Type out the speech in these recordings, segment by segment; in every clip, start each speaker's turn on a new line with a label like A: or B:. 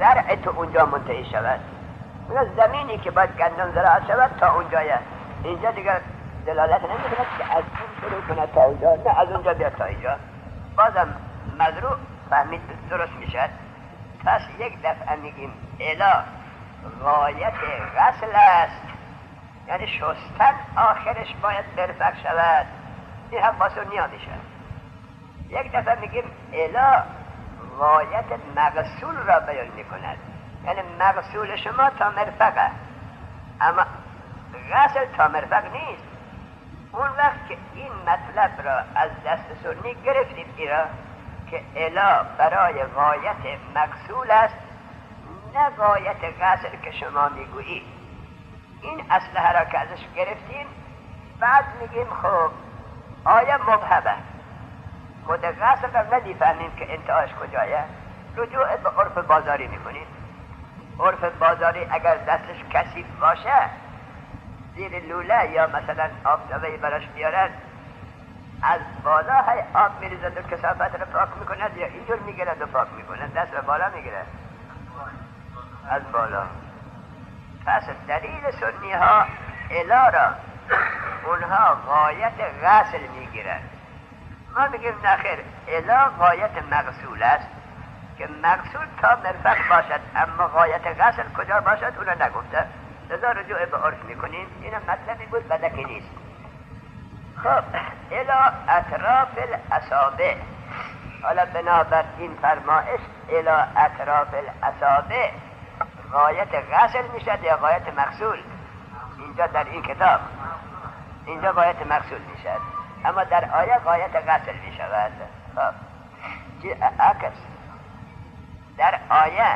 A: زرع تو اونجا منتهی شود. زمینی که باید گندم زراعت شود تا اونجایه. اینجا دیگر دلالت نمی‌کند که از این شروع کند تا اونجا، نه از اونجا بیاد تا اینجا. بازم مزروع فهمید درست میشد. پس یک دفعه میگیم الا غایت غسل است، یعنی شستن آخرش باید مرفق شود. این هم با سنیا میشه. یک دفعه میگیم الا غایت مغسول را بیان میکند، یعنی مغسول شما تا مرفقه، اما غسل تا مرفق نیست. اون وقت که این مطلب را از دست سنی گرفتیم ایرا که الا برای غایت مغسول است، نه غایت غسل که شما میگویی. این اصله را که ازش گرفتیم، بعد میگیم خب آیا مبهمه خود غسل را نمیفهمیم که انتهاش کجایه، رجوع به عرف بازاری میکنیم. عرف بازاری اگر دستش کثیف باشه، زیر لوله یا مثلا آفتابه براش بیارن، از بالا های آب میریزد و کثافت را پاک میکند یا اینجور میگیرد و پاک میکند، دست را بالا میگیرد از بالا. پس دلیل سنی ها الا را اونها غایت غسل میگیرند. ما میگیم نخیر، الا غایت مغسول است که مغسول تا مرفق باشد، اما غایت غسل کجا باشد اونو نگفته، لذا رجوع به عرف میکنیم. اینم مطلبی بود بدکی نیست. خب الا اطراف الاصابع، حالا بنابر این فرمایش الا اطراف الاصابع غایت غسل میشد یا غایت مغسول؟ اینجا در این کتاب اینجا غایت مغسول میشد، اما در آیه غایت غسل میشود. خب عکس در آیه،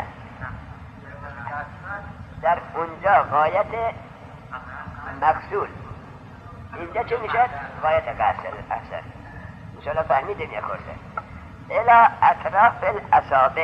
A: در اونجا غایت مغسول، اینجا چه میشد؟ غایت غسل. احسن، انشاءالله فهمیدیم یک خورده. الا اطراف الاصابع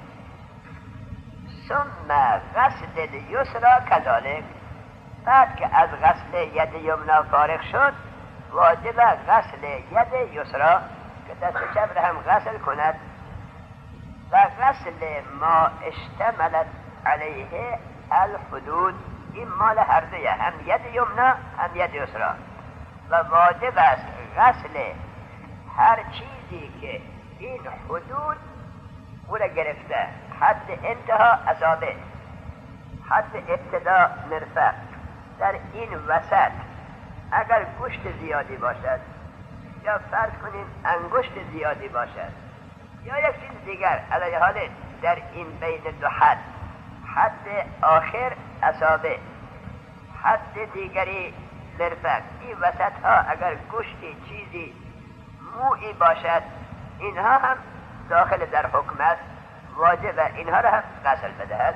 A: ثم غسل الیسرا کذالک، بعد که از غسل ید یمنا فارغ شد، واجب غسل ید یسرا که دست چپ را هم غسل کند و غسل ما اشتملت علیه الحدود. این مال هر دویه، هم ید یمنا هم ید یسرا، و واجب است غسل هر چیزی که این حدود او را گرفته، حد انتها اصابع، حد ابتدا مرفق، در این وسط اگر گوشت زیادی باشد یا فرض کنیم انگشت زیادی باشد یا یک چیز دیگر، علیه حال در این بین دو حد، حد آخر اصابع، حد دیگری مرفق، این وسط ها اگر گوشتی چیزی موئی باشد، اینها هم داخل در حکم است، واجب اینها را هم غسل بدهد.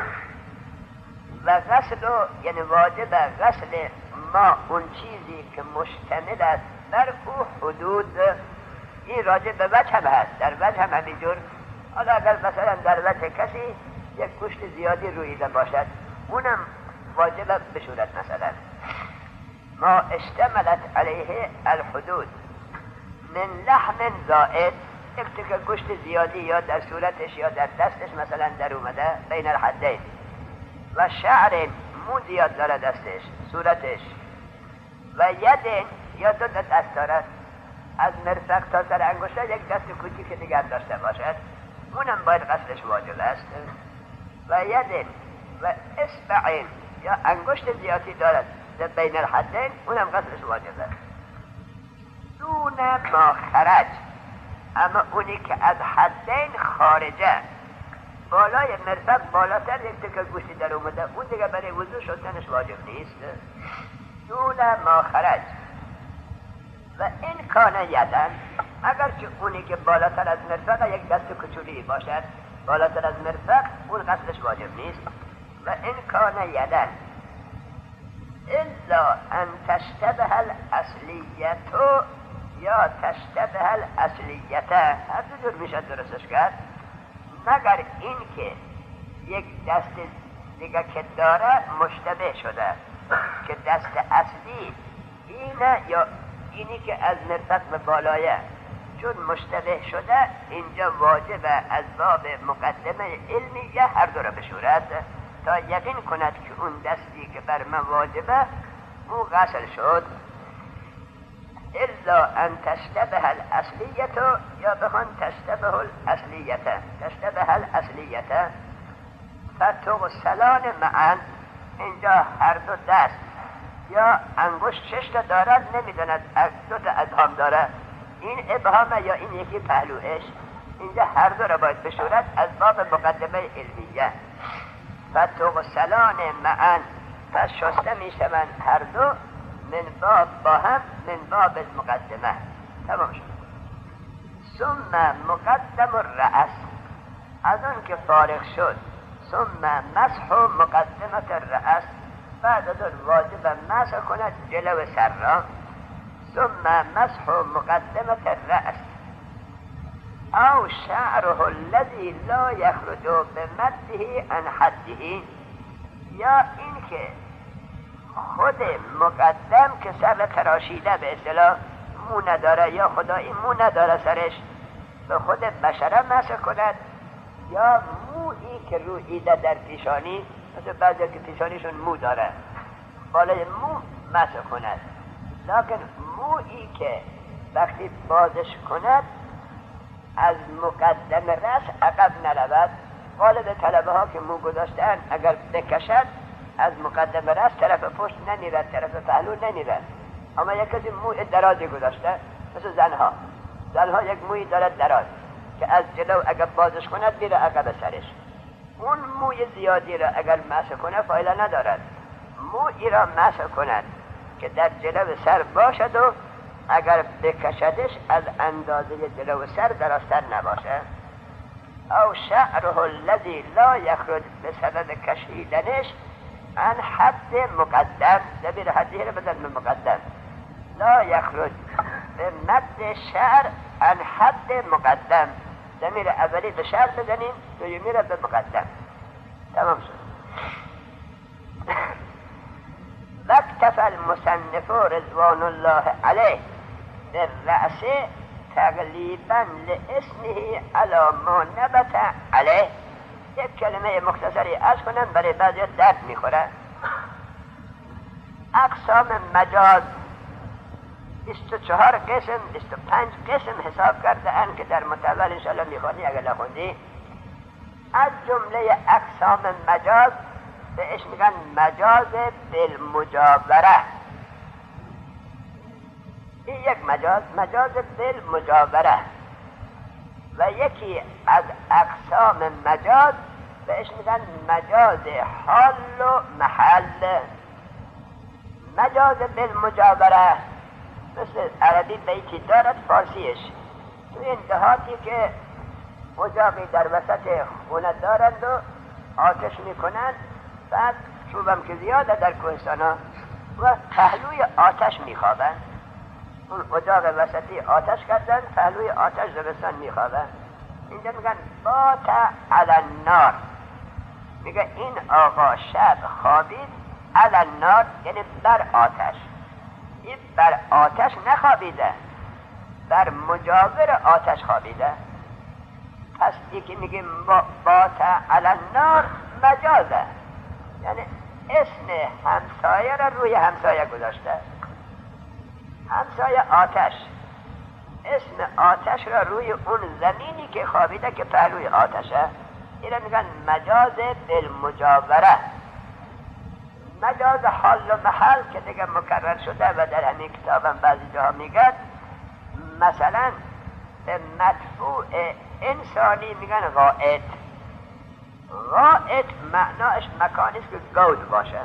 A: و غسل یعنی واجب غسل ما اون چیزی که مشتمل است بر او حدود. این راجع به وجه هم هست، در وجه هم همینجور. حالا اگر مثلا در وجه کسی یک گوشت زیادی رویده باشد، اونم واجب بشورد. مثلا ما اشتملت علیه الحدود من لحم زائد، یک تکه گوشت زیادی یا در صورتش یا در دستش مثلا در اومده بین الحدین، و شعر مو زیاد داره دستش صورتش، و ید یا دو دست دارد از مرفق تا سر انگشت یک دست کوچیک دیگر داشته باشد، اونم باید غسلش واجب است. و ید و اصبعین یا انگشت زیادی دارد بین الحدین، اونم غسلش واجب است. دون ما خرج، اما اونی که از حدین خارجه، بالای مرفق بالاتر یک تکه گوشتی در اومده، اون دیگه برای وضو شستنش واجب نیست. دون ما خرج و این کانه یدن، اگرچه اونی که بالاتر از مرفق یک دست کچولی باشد، بالاتر از مرفق، اون غسلش واجب نیست. و این کانه یدن الا ان تشتبه الاصلیتو یا تشتبه الاصلیته، هر دو جور میشه درستش کرد، مگر این که یک دست دیگه که داره مشتبه شده که دست اصلی اینه یا اینی که از مرفق به بالایه، چون مشتبه شده اینجا واجب از باب مقدمه علمیه هر دو را بشورد تا یقین کند که اون دستی که بر من واجبه او غسل شد. الا ان تشتبه الاصلیت، یا بخوان تشتبه الاصلیت فتغسلان معا. اینجا هر دو دست یا انگشت 6 تا دارد، نمیداند 2 تا ابهام داره، این ابهام یا این یکی پهلوش، اینجا هر دو را باید بشورد از باب مقدمه علمیه. فتغسلان معا، پس شسته میشوند هر دو من باب با هم من باب المقدمه. تمام شد. ثم مقدم الرأس، از اون که فارغ شد ثم مسح مقدمه الرأس، بعد از اون واجب مسح کند جلو سر را. ثم مسح مقدمه الرأس او شعره الذي لا يخرج بمده عن حده، یا این که خود مقدم که سر تراشیده به اصطلاح مو نداره یا خدایی مو نداره سرش، به خود بشره مسح کند، یا مویی که رویده در پیشانی، مثل بعضی که پیشانیشون مو داره بالای مو مسح کند، لیکن مویی که وقتی بازش کند از مقدم رأس عقب نرود. غالب طلبه ها که مو گذاشتن اگر بکشد از مقدم رأس طرف پشت نمیرد، طرف پهلو نمیرد. اما یک کسی موی درازی گذاشته، مثل زنها یک موی دارد دراز که از جلو اگر بازش کند میره عقب سرش. اون موی زیادی را اگر مسح کنه فایده ندارد. مویی را مسح کند که در جلو سر باشد و اگر بکشدش از اندازه جلو سر درازتر نباشه. او شعره الذی لا یخرج به سبب کشیدنش عن حد مقدم، دبیر حدی رو بدن به مقدم، لا یخرج به مد شعر عن حد مقدم، ضمیر اولی به شعر بزنیم، دومی رو به مقدم. تمام شد. واکتفى المصنف رضوان الله علیه بالرأس تغلیبا لاسمه علی ما نبت علیه. یک کلمه مختصری از کنم برای بعضی درد میخوره. اقسام مجاز 24 قسم 25 قسم حساب کرده ان که در متول انشاءالله میخوانی اگر نخوندی. از جمله اقسام مجاز بهش میگن مجاز بالمجاوره. این یک مجاز بالمجاوره. و یکی از اقسام مجاز بهش میگن مجاز حال و محل. مجاز بالمجاوره مثل عربی بیتی دارد فارسیش. تو این دهاتی که اجاقی در وسط خونه دارند و آتش میکنند، بعد چوبم که زیاده در کوهستان ها و پهلوی آتش میخوابند. اون اجاق وسطی آتش کردن، پهلوی آتش زمستان میخوابند. اینجا میگن بات علی النار، میگه این آقا شب خوابید علی النار، یعنی بر آتش. این بر آتش نخوابیده، بر مجاور آتش خوابیده. پس یکی میگه بات علی النار مجازه، یعنی اسم همسایه را روی همسایه گذاشته. همسایه آتش، اسم آتش را روی اون زمینی که خوابیده که پهلوی آتشه. اینو میگن مجاز بالمجاوره. مجاز حال و محل که دیگه مکرر شده و در همین کتابم بعضی جاها میگن، مثلا به مدفوع انسانی میگن غائط. غائط معناش مکانیست که گود باشه،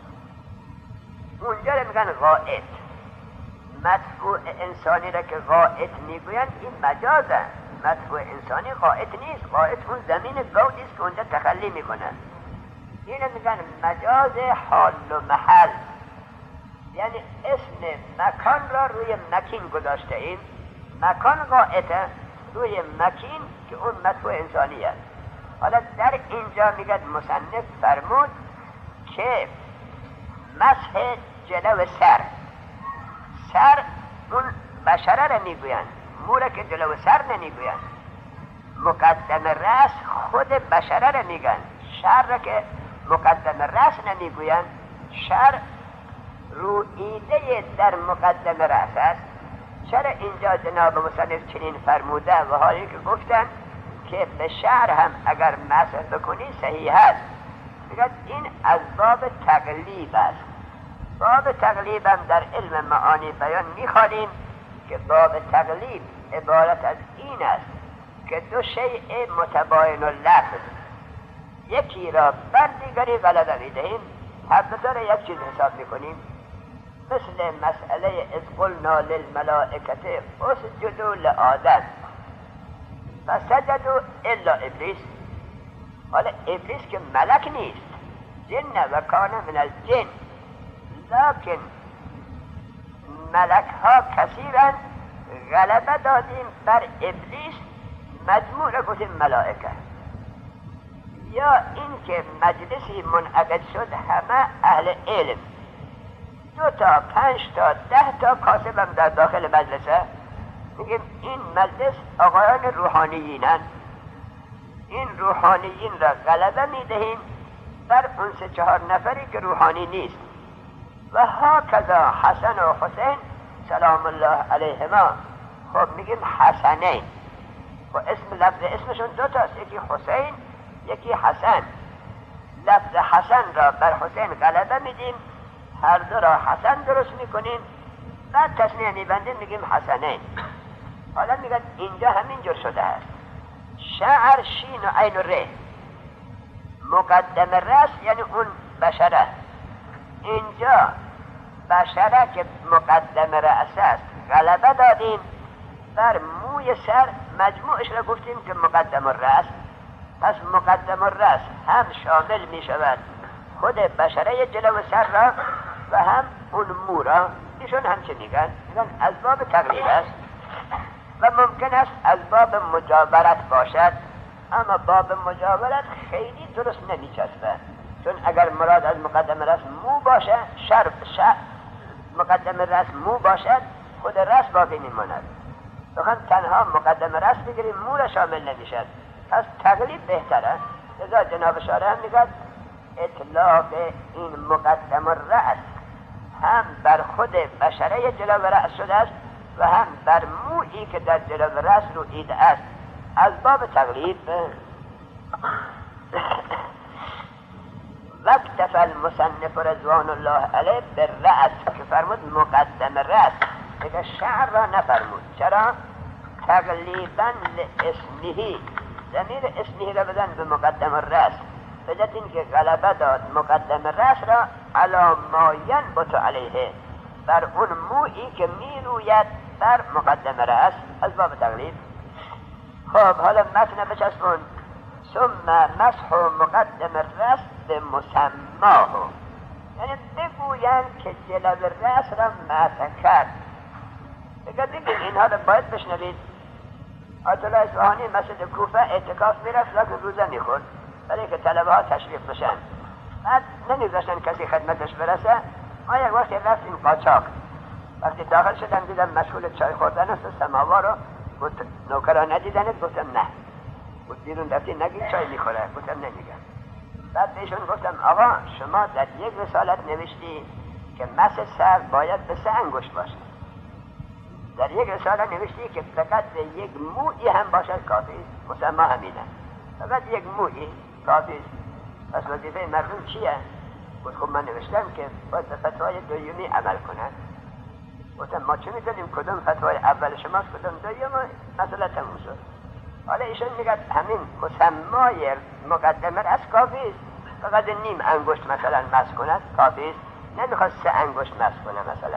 A: اونجا رو میگن غائط. مدفوع انسانی را که غائط میگوین این مجازه. مدفوع انسانی غائط نیست، غائط اون زمین گودیست که اونجا تخلی میکنه. اینو میگن مجاز حال و محل، یعنی اسم مکان را روی مکین گذاشته ایم. مکان غائطه روی مکین که اون مدفوع انسانیه. حالا در اینجا میگه مصنف فرمود که مسح جلو سر اون بشره را میگوین، موره که جلو سر نمیگوین. مقدم رأس خود بشره رو میگن. شر را که مقدم رأس نمیگوین، شر روییده در مقدم رأس است. چرا اینجا جناب مصنف چنین فرموده و حالی که گفتن که به شعر هم اگر مسح بکنی صحیح است؟ میگن این از باب تقلیب است. باب تقلیب هم در علم معانی بیان میخوانیم که باب تقلیب عبارت از این است که دو شیء متباین اللفظ یکی را بر دیگری غلبه میدهیم، هر دو را یک چیز حساب میکنیم. مثل مسئله اذ قلنا للملائکه اسجدوا لآدم فسجدوا الا ابلیس. حالا ابلیس که ملک نیست، جن و کان من الجن، لکن ملک ها کثیرا غلبه دادیم بر ابلیس، مجموع را گفتیم ملائکه. یا این که مجلسی منعقد شد همه اهل علم، 2 تا 5 تا 10 تا کاسب هم در داخل مجلسه، میگیم این مجلس آقایان روحانیینن، این روحانیین را غلبه میدهیم بر اون 3-4 نفری که روحانی نیست. و هاکذا حسن و حسین سلام الله علیهما، خب میگیم حسنین و لفظ اسمشون 2 تاست، یکی حسین یکی حسن. لفظ حسن را بر حسین غلبه میدیم، هر دو را حسن درست میکنیم، بعد تصنیه میبندیم میگیم حسنین. حالا میگن اینجا همینجور شده است. شعر شین و عین و ره، مقدم رأس یعنی اون بشره. اینجا بشره که مقدم رأس است غلبه دادیم بر موی سر، مجموعش را گفتیم که مقدم الرأس. پس مقدم الرأس هم شامل می شود خود بشره جلو سر را و هم اون مو را. ایشون هم چه میگن از باب تقلیب است و ممکن است از باب مجاورت باشد، اما باب مجاورت خیلی درست نمیچسبه، چون اگر مراد از مقدم رأس مو باشه، مقدم رأس مو باشد، خود رأس باقی میماند. بخوام تنها مقدم رأس بگیریم مو را شامل نمیشد، پس تقلیب بهتره. لذا جناب شارح هم میگه اطلاق این مقدم الرأس هم بر خود بشره جلو رأس شده است و هم بر مویی که در جلو رأس روییده است، از باب تقلیب. واکتفی المصنف رضوان الله علیه بالرأس که فرمود مقدم رأس، دیگه شعر را نفرمود. چرا؟ تقلیبا لاسمه، ضمیر اسمه را بدن به مقدم الرأس، بجد این که غلبه داد مقدم رأس را علی ما ینبت علیه، بر اون مویی که می روید بر مقدم رأس، از باب تقلیب. خب حالا متن بچسبون. ثم مسح مقدم الرأس به مسماه، یعنی بگویند که جلو رأس را مسح کرد. دیگه اینها را باید بشنوید. آیت الله اصفهانی مسجد کوفه اعتکاف میرفت لکن روزه میخورد برای که طلبه ها تشویق بشن، بعد نمیذاشتن کسی خدمتش برسه. ما یک وقتی رفتیم قاچاق، وقتی داخل شدم دیدم مشغول چای خوردن است، سماوار رو نوکران ندیدنت؟ گفتم نه. بود بیرون رفتی نگید چای میخوره؟ گفتم نمیگم. بعد بهشون گفتم آقا شما در یک رسالت نوشتی که مس سر باید به 3 انگشت باشه، در یک رساله نوشتی که فقط یک مویی هم باشد کافی است، مسما همینه، فقط یک مویی کافی است. پس وظیفه مردم چیه؟ گفت خب من نوشتم که باید به فتوای دویمی عمل کنند. گفتم ما چه میدونیم کدوم فتوای اول شماست کدوم دویم؟ مسئله تموم شد. حالا ایشون میگه همین مسمای مقدمه از کافی است، فقط نیم انگشت مثلا مس کند کافی است، نمیخواد 3 انگشت مس کنه مثلا.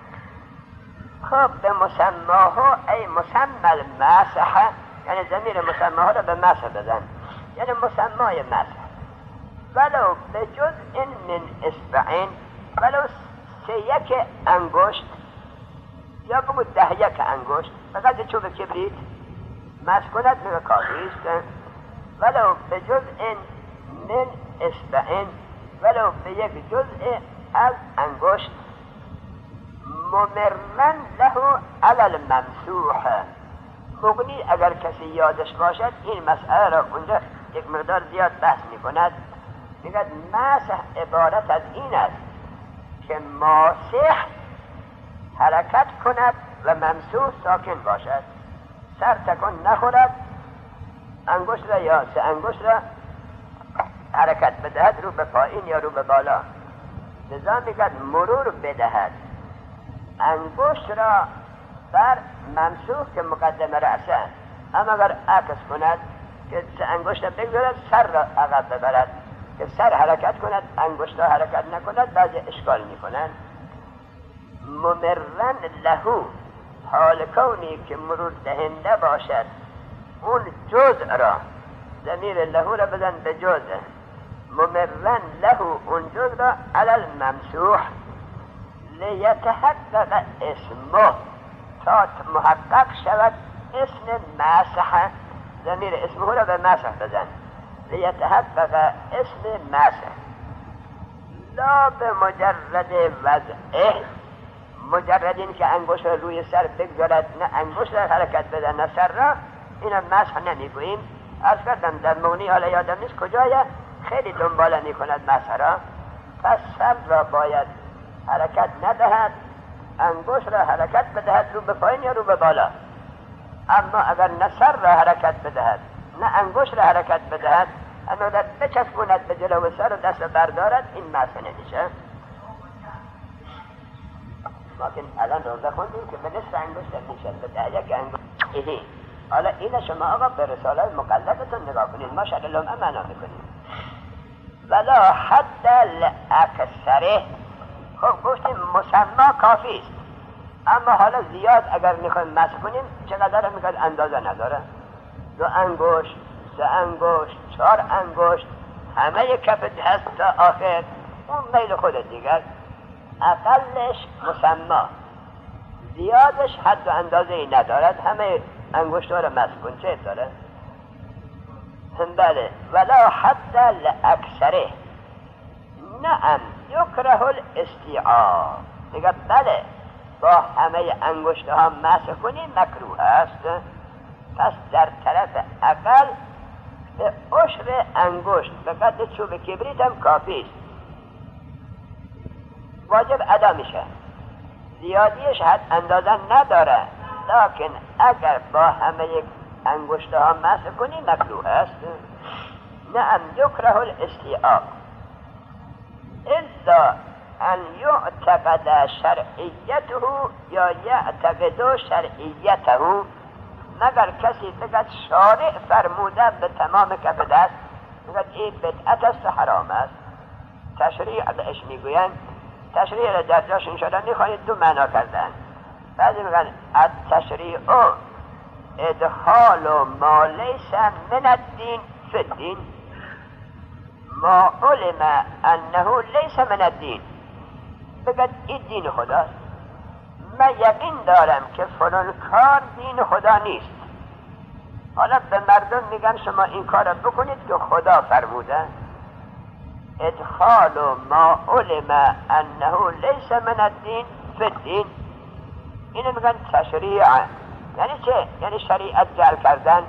A: خب به مسماها ای مسمى المسح، یعنی ضمیر مسماها را به مسح بزن، یعنی مسمای مسح. ولو به جزء من اصبعین، ولو 1 انگشت یا بگو 10 انگشت، فقط چوب کبریت مس کند میگه کافی است. ولو به جزء من اصبعین، ولو به یک جزء از انگشت، ممرن له علی الممسوح، مغنی اگر کسی یادش باشد این مسئله را اونجا یک مقدار زیاد بحث میکند. میگه مسح عبارت از این است که ماسح حرکت کند و ممسوح ساکن باشد، سر تکان نخورد، انگشت را یا سه انگشت را حرکت بدهد رو به پایین یا رو به بالا. لذا میگه مرور بدهد انگشت را بر ممسوح که مقدم رأسه، اما اگر عکس کند که سه انگشت بگذارد سر را عقب ببرد، که سر حرکت کند انگشت را حرکت نکند بعضی اشکال میکنند. ممرن لهو، حال کونی که مرور دهنده باشد اون جزء را، ضمیر لهو را بزن به جزء، ممرن لهو اون جزء را علی الممسوح لیتحقق اسمه، تا محقق شود اسم مسح، ضمیر اسمه را به مسح بزن، لیتحقق اسم مسح، لا به مجرد وضعه، مجرد این که انگشت را روی سر بگذارد نه انگشت را حرکت بده نه سر را، این مسح نمیگوییم. عرض کردم در مغنی حالا یادم نیست کجای خیلی دنباله میکند مسح را، پس سر را باید حرکت ندهد، انگشت را حرکت بدهد رو به پایین یا رو به بالا. اما اگر نه سر را حرکت بدهد نه انگشت را حرکت بدهد، اما در بچسبوند به جلو سر و دست بردارد، این مسح نمیشه. لیکن الان روزه خوندیم که به نصف انگشت میشه، به 10 انگشت. حالا این شما آقا به رساله مقلدتون نگاه کنید، ما شرح لمعه معنا میکنیم. ولا حد لاکثره، خب گفتیم مسما کافی است، اما حالا زیاد اگر میخوایم مسح کنیم چقدر میگه اندازه نداره، 2 انگشت 3 انگشت 4 انگشت همه کف دست تا آخر، اون میل خودت دیگر. اقلش مسما، زیادش حد و اندازه ای ندارد، همه انگشت ها را مسح کن، چه داره؟ بله. ولا حد لاکثره، نعم یکره الاستیعاب، دیگه بله با همه انگشت ها مسح کنی مکروه است، پس در طرف اقل به عشر انگشت به قد چوب کبریت هم کافی است، واجب ادا میشه، زیادیش حد اندازه نداره، لکن اگر با همه انگشت ها مسح کنی مکروه است. نعم یکره الاستیعاب الا ان یعتقد شرعیته یا یعتقد شرعیته، مگر کسی بگد شارع فرموده به تمام کف دست، بگد این بدعت است حرام است، تشریع بهش میگوین. تشریع را در جاشون شدن میخواهید 2 معنا کردن، بعضی میگن التشریع ادخال ما لیس من الدین فی الدین، ما علم انه لیس من الدین، بگد این دین خداست، من یقین دارم که فلان کار دین خدا نیست، حالا به مردم میگن شما این کار را بکنید که خدا فرموده. ادخال ما علم انه لیس من الدین فی الدین، اینو میگن تشریع. یعنی چه؟ یعنی شریعت جعل کردن،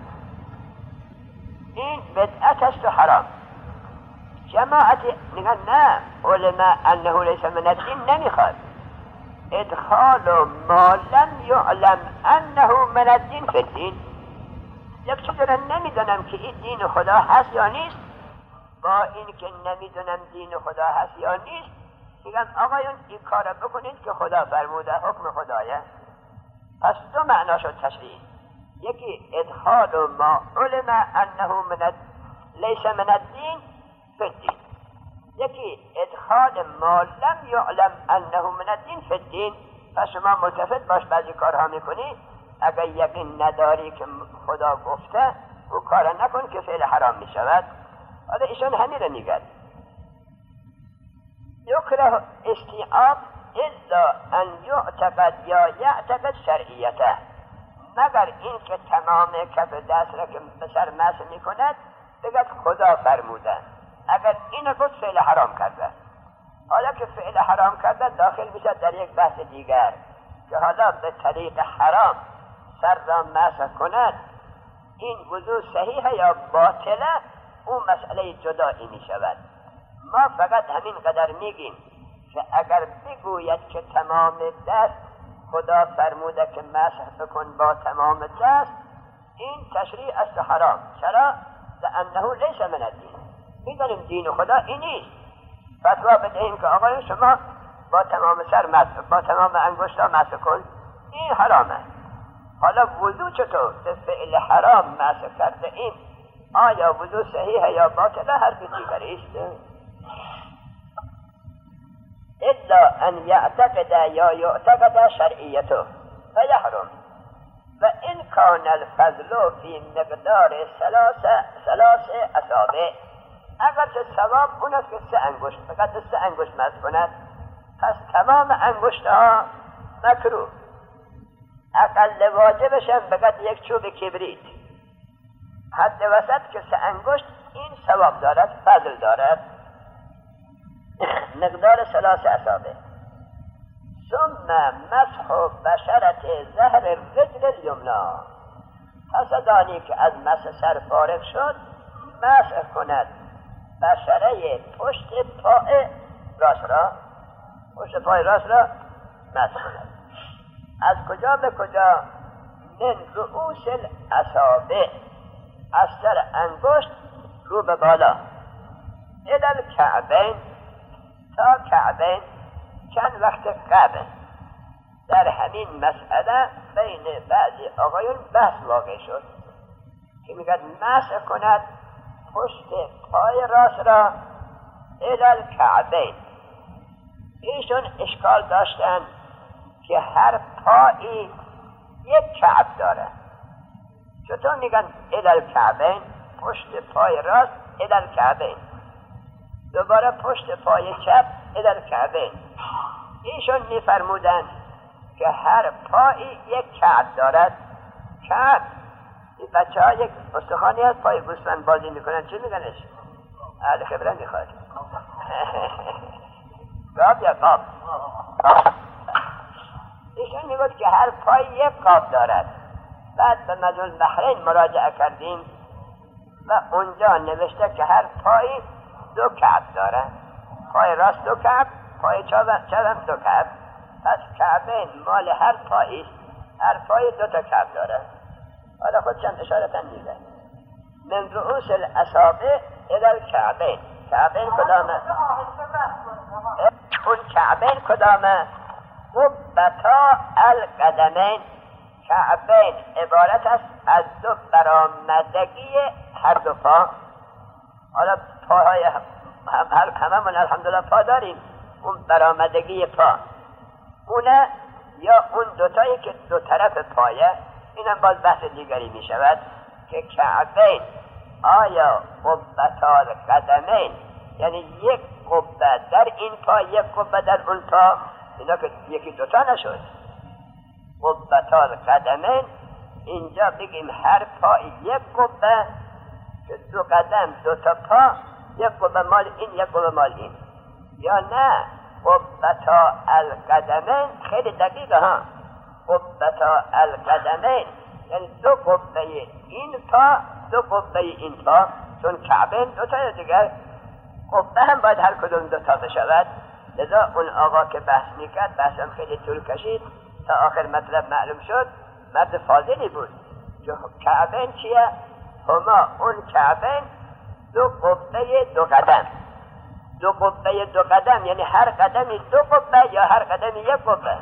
A: این بدعت است و حرام. جماعتی میگن نه، علم انه لیس من الدین نمیخواد، ادخال ما لم یعلم انه من الدین فی الدین، یک چیز را نمیدونم که این دین خدا هست یا نیست، با این که نمیدونم دین خدا هست یا نیست میگم آقایون این کار را بکنید که خدا فرموده، حکم خدایه. پس 2 معنا شد تشریع، یکی ادخال ما علم انه لیس من الدین فی الدین، یکی ادخال ما لم یعلم انه من الدین فی الدین. پس شما ملتفت باش بعضی کارها میکنی، اگر یقین نداری که خدا گفته او کار نکن که فعل حرام میشود. حالا ایشان همین را میگن یکره استیعاب الا ان یعتقد یا یعتقد شرعیته، مگر این که تمام کف دست را که به سر مسح میکند بگد خدا فرموده، اگر این گفت فعل حرام کرده. حالا که فعل حرام کرده داخل میشه در یک بحث دیگر که حالا به طریق حرام سر را مسح کند این وضو صحیح یا باطله، اون مسئله جدایی می شود. ما فقط همین قدر میگیم که اگر بگوید که تمام دست خدا فرموده که مسح بکن با تمام دست، این تشریع است حرام. چرا؟ لانه لیس من الدین. میدانیم دین خدا این نیست. فتوا بدهیم که آقای شما با تمام سر مسح، با تمام انگشتا مسح کن، این حرامه. حالا وضو چطور؟ به فعل حرام مسح کرده این، آیا وضو صحیح یا باطله؟ حرف دیگری است. الا ان یعتقد یا یعتقد شرعیته فیحرم و ان کان الفضل فی مقدار ثلاث اصابع. اگر چه ثواب اون است که 3 انگشت، فقط 3 انگشت مسح کند، پس تمام انگشتها مکروه. اقل واجبش هم فقط 1 چوب کبریت. حد وسط که 3 انگشت، این ثواب دارد، فضل دارد، مقدار 3 اصابع. ثم مسح بشرت ظهر الرجل الیمنی. پس دانی که از مسح سر فارغ شد، مسح کند بشره پشت پای راست را، پشت پای راست را مسح کند. از کجا به کجا؟ من رؤوس الاصابع، از سر انگشت رو به بالا، الی الکعبین، تا کعبین. چند وقت قبل در همین مسئله بین بعضی آقایون بحث واقع شد که میگن مسح کند پشت پای راست را الی الکعبین. ایشون اشکال داشتن که هر پایی 1 کعب داره. چطور میگن الی الکعبین؟ پشت پای راست الی الکعبین، دوباره پشت پای چپ الی الکعبین. ایشون میفرمودن که هر پایی 1 کعب دارد. کعب، این بچه ها یک استخوانی از پای گوسفند بازی میکنن، چی میگنش؟ اهل خبره میخواد. قاب یا قاب؟ ایشون میگوید که هر پایی 1 قاب دارد. بعد به مجموع البحرین مراجعه کردیم و اونجا نوشته که هر پایی 2 کعب داره. پای راست 2 کعب، پای چپ هم 2 کعب. پس کعبین مال هر پایی است. هر پای 2 تا کعب داره. حالا خود چند اشارتا میده. من رؤوس الاصابع الی الکعبین. کعبین کدامه؟ اون کعبین کدامه؟ قبتا القدمین. کعبین عبارت است از 2 برآمدگی هر 2 پا. حالا پاهای هممون الحمدلله پا داریم، اون برآمدگی پا اونه، یا اون 2 تایی که 2 طرف پایه. اینم باز بحث دیگری می شود که کعبین آیا قبتا القدمین یعنی 1 قبه در این پا، 1 قبه در اون پا، اینا که 1 تا نشد. قبتا القدمین اینجا بگیم هر پا 1 قبه، که 2 قدم 2 تا پا، 1 قبه مال این، 1 قبه مال این. یا نه قبتا القدمین، خیلی دقیقه ها، قبتا القدمین یعنی 2 قبه این پا، 2 قبه این پا، چون کعبین 2 تا دیگر قبه هم باید هر کدوم 2 تا بشود. لذا اون آقا که بحث میکرد، بحثم خیلی طول کشید تا آخر مطلب معلوم شد. مرد فاضلی بود. کعبین چیه؟ هما اون کعبین 2 قبه 2 قدم. 2 قبه 2 قدم یعنی هر قدمی 2 قبه یا هر قدمی 1 قبه.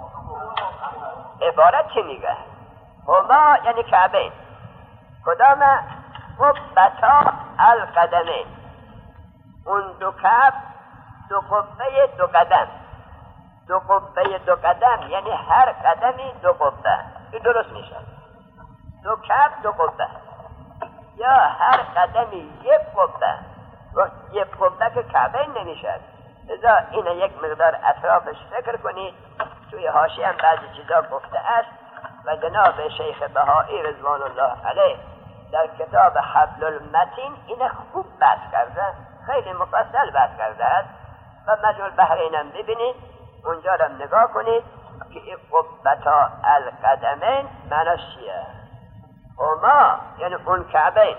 A: عبارت چی میگه؟ هما یعنی کعبین. کدام؟ قبتا القدمین. اون 2 کعب 2 قبه 2 قدم. 2 قبه 2 قدم یعنی هر قدمی 2 قبه. این درست میشه. 2 کعب 2 قبه یا هر قدمی 1 قبه. و 1 قبه که کعبین نمیشد. لذا این یک مقدار اطرافش فکر کنید. توی حاشیه هم بعضی چیزا گفته است و جناب شیخ بهایی رضوان الله علیه در کتاب حبل المتین این خوب بحث کرده، خیلی مفصل بحث کرده است و مجموع البحرین هم ببینید، اونجا رو نگاه کنید که این قبتا القدمین معناش چیه؟ هما یعنی اون کعبین،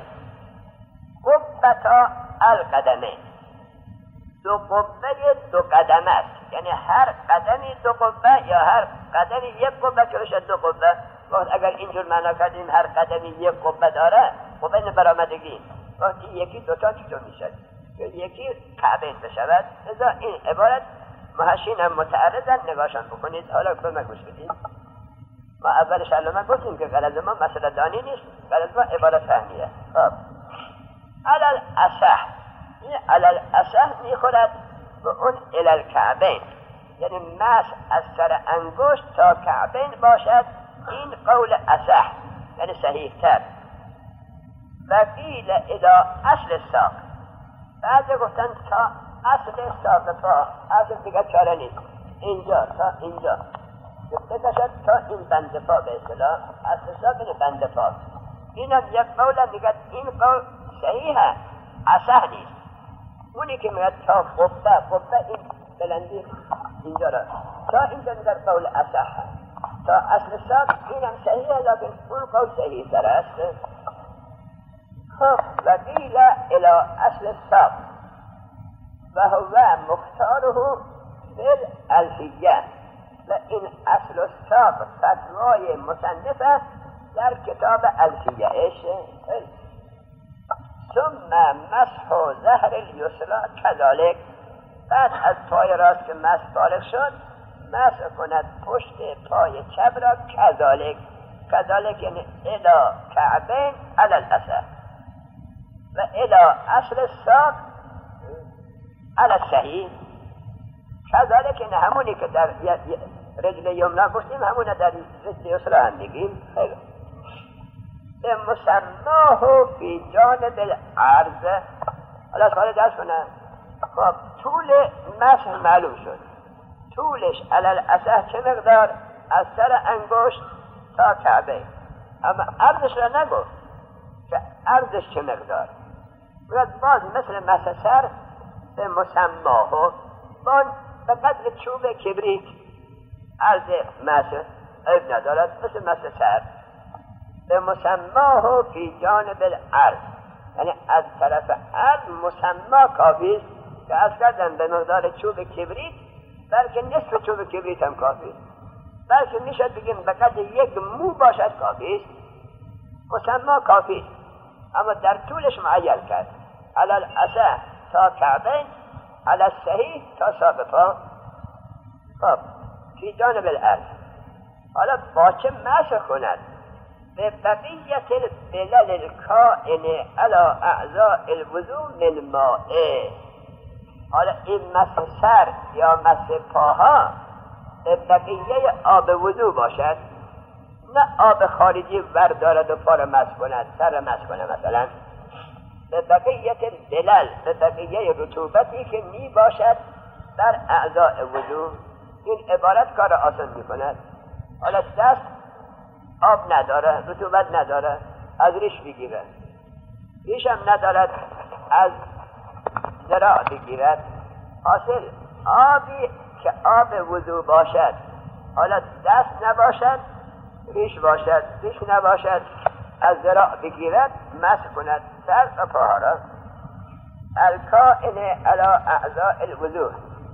A: قبتا القدمین، دو قبه دو قدم است، یعنی هر قدمی دو قبه یا هر قدمی یک قبه که بشه دو قبه. وقت اگر اینجور معنا کردیم هر قدمی یک قبه داره، قبه این برآمدگی، وقتی یکی دوتا چطور میشه که یکی کعبین بشود. ازا این عبارت محشین هم متعرضن، نگاهشان بکنید. حالا کمک گوش بدید. ما اولش علامه گفتیم که غرض ما مسئله دانی نیست، غرض ما عبارت فهمیه. خب علل اصح، این علل اصح میخورد به اون الالکعبین، یعنی مس از سر انگشت تا کعبین باشد. این قول اصح یعنی صحیح تر. و قیل الی اصل ساق، بعضی گفتن تا اصل ساق پا، اصل دیگه چاره نیست، اینجا تا اینجا بکشد تا این بند پا، به اصطلاح اصل ساق این بند پا. این هم یک قول میگه این قول صحیحه، اصح نیست. اونی که میگه تا قبه این بلندی اینجا را تا اینجا در قول اصح، تا اصل ساق این هم صحیحه، لیکن اون قول صحیح تر است. خب و قیل الی اصل ساق و هو مختاره بالالفیه، و این اصل ساق فتوای مصنف است در کتاب الفیهش. ثم مسح ظهر الیسرا کذالک، بعد از پای راست که مسح فارغ شد، مسح کند پشت پای چپ را کذالک یعنی الی کعبین علی الاصح و الی اصل الساق علی الصحیح. کذالک یعنی همونی که در رجل یمنا گفتیم همونه در رجل یسرا هم میگیم. مسماه فی جانب العرض. حالا سوال درس کنم. خب طول مسح معلوم شد، طولش علل اصح چه مقدار؟ از سر انگشت تا کعبه، اما عرضش را نگفت که عرضش چه مقدار. باز مثل مسح سر به مسماه به قدر چوب کبریت عرض مسح عیب ندارد، مثل مسح سر. به مسماه فی جانب العرض، یعنی از طرف عرض مسما کافی است که از کردن به مقدار چوب کبریت، بلکه نصف چوب کبریت هم کافی است، بلکه میشد بگیم به قدر یک مو باشد کافی است. مسما کافی است، اما در طولش معین کرد علی الاصح تا کعبین، علی الصحیح تا ساق پا. خب فی جانب العرض. حالا با چه مسح کند؟ به بقیت البلل الکائن علی اعضاء الوضوء من ماء. حالا این مسح سر یا مسح پاها به بقیه آب وضوء باشد، نه آب خارجی وردارد و پا را مسح کند، سر را مسح کند. مثلا به بقیت البلل، به بقیه رطوبتی که می باشد در اعضاء وضوء. این عبارت کار آسان می کند. حالا دست آب نداره، رطوبت نداره، از ریش بگیره، ریش هم ندارد، از ذراع بگیرد. حاصل آبی که آب وضوء باشد، حالا دست نباشد، ریش باشد، ریش نباشد، از ذراع بگیرد، مسح کند سر و پاها را. الکائن علی اعضاء الوضوء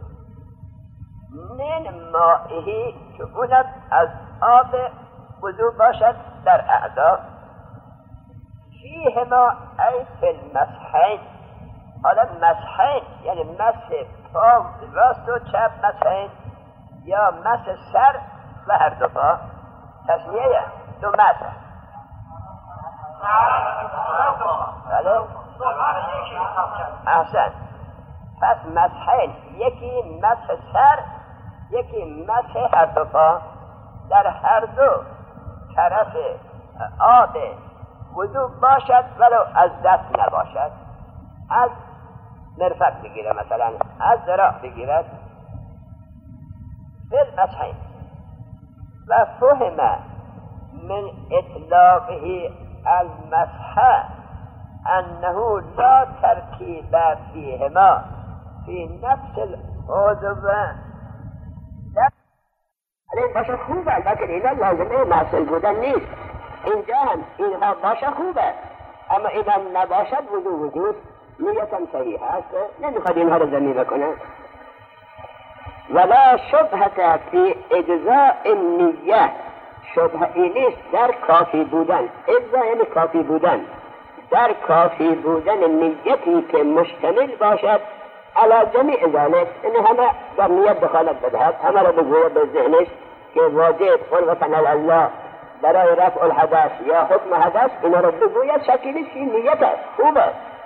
A: من مائه، که اونم از آب وضوء باشد در اعضا. فیهما ای فی المسحین. حالا مسحین یعنی مسح پا راست و چپ مسحین، یا مسح سر و هر دو پا، تسمیه دو مسح. بله احسن. پس مسحین یکی مسح سر، یکی مسح هر دو پا. در هر دو طرف آب وضوء باشد ولو از دست نباشد، از مرفق بگیره، مثلا از ذراع بگیرد. بالمسحین. و فهم من اطلاقه المسح انه لا ترکیب فیهما فی نفس العضو این باشه خوبه، لیکن اینا لازمه معصول بودن نیست. اینجا هم اینها باشه خوبه، اما اینا نباشد وجود نیتم صحیح هست، نمیخواد اینها رو ضمی بکنه. ولا شبهت فی اجزاء النیه، شبهه ای نیست در کافی بودن. اجزا یعنی کافی بودن، در کافی بودن نیتی که مشتمل باشد علی جمیع ذالک، این همه در نیت دخالت بدهد، همه را بگوید به ذهنش که واجب قربة علی الله برای رفع الحدث یا حکم حدث، اینا را بگوید شکلی که نیت است خوبه.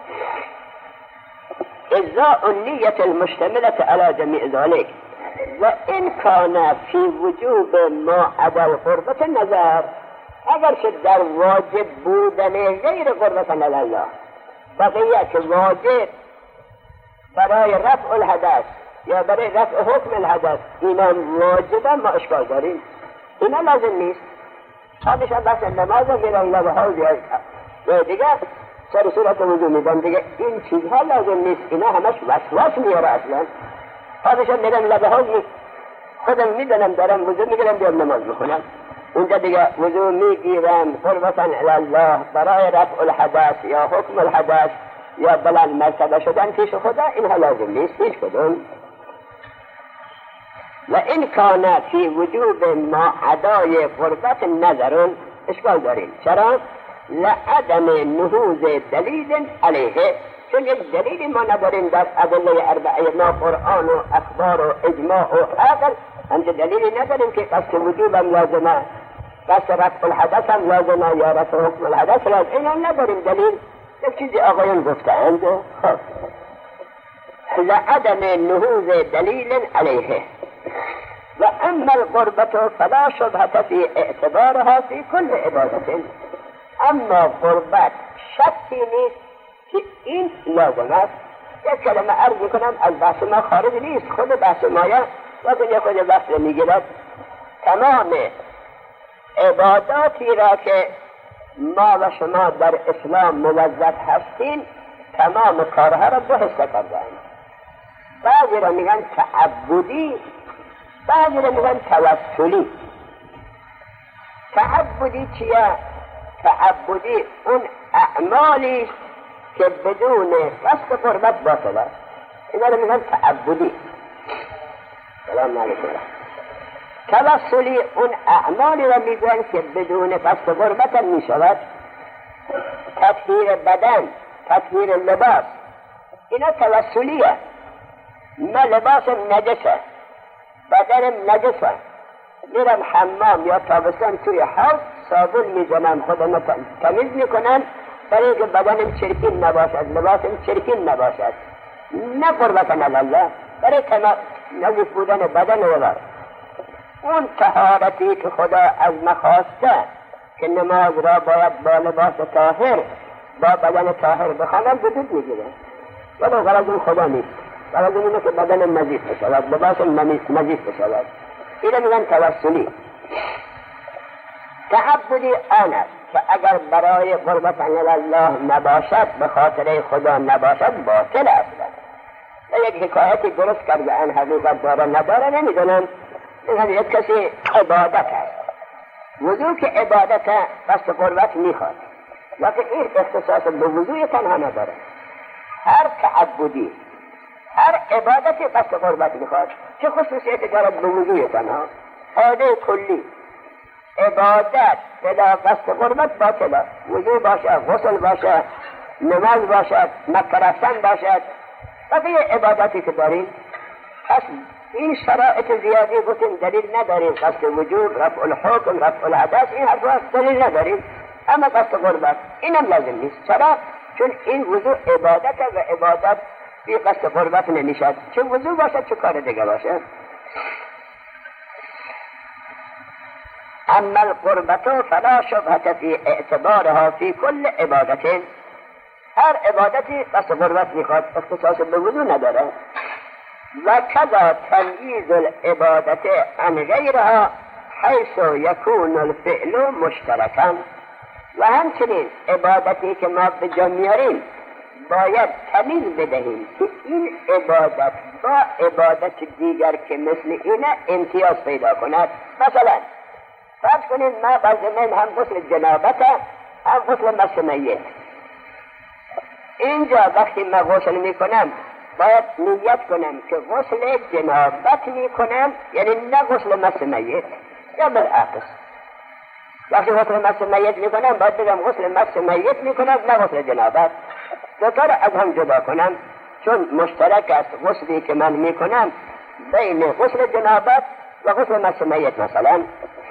A: اجزاء النیت المشتملة علی جمیع ذالک و این کان فی وجوب ما عدا قربة نظر، اگر که در واجب بودن غیر قربة علی الله بقیه که واجب برای رفع الحدث یا برای رفع حکم الحدث اینا واجبا، ما اشکال داریم، اینا لازم نیست. خواهدشان بس نماز و غیر الله و حوضی و دیگه سر صورت وضو میدن دیگه، این چیزها لازم نیست، اینا همش وسواس میاره اصلا. خواهدشان میدن لبه حوض خودم میدنم دارم وضو میگیرم بیام نماز بخونم، اونجا دیگه وضو میگیرم قربة علی الله برای رفع الحدث یا حکم الحدث یا بلند مرتبه شدن پیش خدا، اینها لازم نیست هیچ کدوم. و این کان فی وجوب ما عدای قربت نظرون، اشکال داریم. چرا؟ لعدم نهوض دلیل علیه، چون یک دلیلی ما نداریم در ادله اربعه، ما قرآن و اخبار و اجماع و عقل، همچه دلیلی نداریم که قصد وجوب هم لازمه، قصد رفع الحدث هم لازمه یا رفع حکم الحدث لازمه، اینا نداریم دلیل، یک چیزی آقایان گفتند. خب لعدم نهوض دلیل علیه. و اما القربة فلا شبهة فی اعتبارها فی کل عبادت، اما قربت شکی نیست که این لازم است. یک کلمه عرض میکنم از بحث ما خارج نیست، خود بحث مایه وقتی یک خود بحث میگیرد. تمام عباداتی را که ما و شما در اسلام موظف هستیم، تمام کارها را دو حصه کردن. بعضی را میگن تعبدی، بعضی را میگن توسلی. تعبدی چیه؟ تعبدی اون اعمالی که بدون قصد قربت باطل است، اینا را میگن تعبدی. سلام علیکم. توسلی اون اعمالی را میگن که بدون قصد قربت هم میشود. تطهیر بدن، تطهیر لباس، اینا توسلیه. ما لباسم نجسه، بدنم نجسه، میرم حمام یا تابستان توی حوض صابون میزنم، خودم تمیز میکنم برای اینکه بدنم چرکین نباشد، لباسم چرکین نباشد، نه قربة علی الله، برای نظیف بودن بدن و اون طهارتی که خدا از ما خواسته که نماز را باید با لباس طاهر با بدن طاهر بخوانم وجود میگیره، ولی غرض اون خدا نیست. غرض اینه که بدن نظیف بشود، لباس نظیف بشود. اینه میگن توسلی. تعبدی آن است که اگر برای قربت علی الله نباشد، به خاطر خدا نباشد، باطل است. یک حکایتی درست کرده ان حقیقت داره نداره نمیدونم. یک کسی عبادت است، وضو که عبادت قصد قربت میخواد، لیکن این اختصاص به وضوی تنها نداره. هر تعبدی، هر عبادتی قصد قربت میخواد، چه خصوصیتی دارد به وضوی تنها؟ قاعده کلی عبادت بلا قصد قربت باطله. وضو باشه، غسل باشه، نماز باشد، مکه رفتن باشد، بقیه عبادتی که داریم. پس این شرایط زیادی گفتیم دلیل نداریم، قصد وجوب، رفع الحکم، رفع الحدث، این حرفا دلیل نداریم. اما قصد قربت اینم لازم نیست. چرا؟ چون این وضو عبادت و عبادت بی قصد قربت نمیشد، چه وضو باشد چه کار دیگه باشد. اما القربت فلا شبهة فی اعتبارها فی کل عبادت، هر عبادتی قصد قربت میخواد، اختصاص به وضو نداره. و کذا تمییز العبادت عن غیرها حیث یکون الفعل مشترکا، و همچنین عبادتی که ما به جا میاریم باید تمیز بدهیم که این عبادت با عبادت دیگر که مثل اینه امتیاز پیدا کند. مثلا فرض کنید ما بعض من هم غسل جنابت هم غسل مس میت. اینجا وقتی ما غسل میکنم باید نیت کنم که غسل جنابت میکنم، یعنی نه غسل مس میت، یا بالعکس وقتی غسل مس میت میکنم باید بگم غسل مس میت میکنم نه غسل جنابت. دوتا را از هم جدا کنم، چون مشترک است غسلی که من میکنم بین غسل جنابت و غسل مس میت مثلا.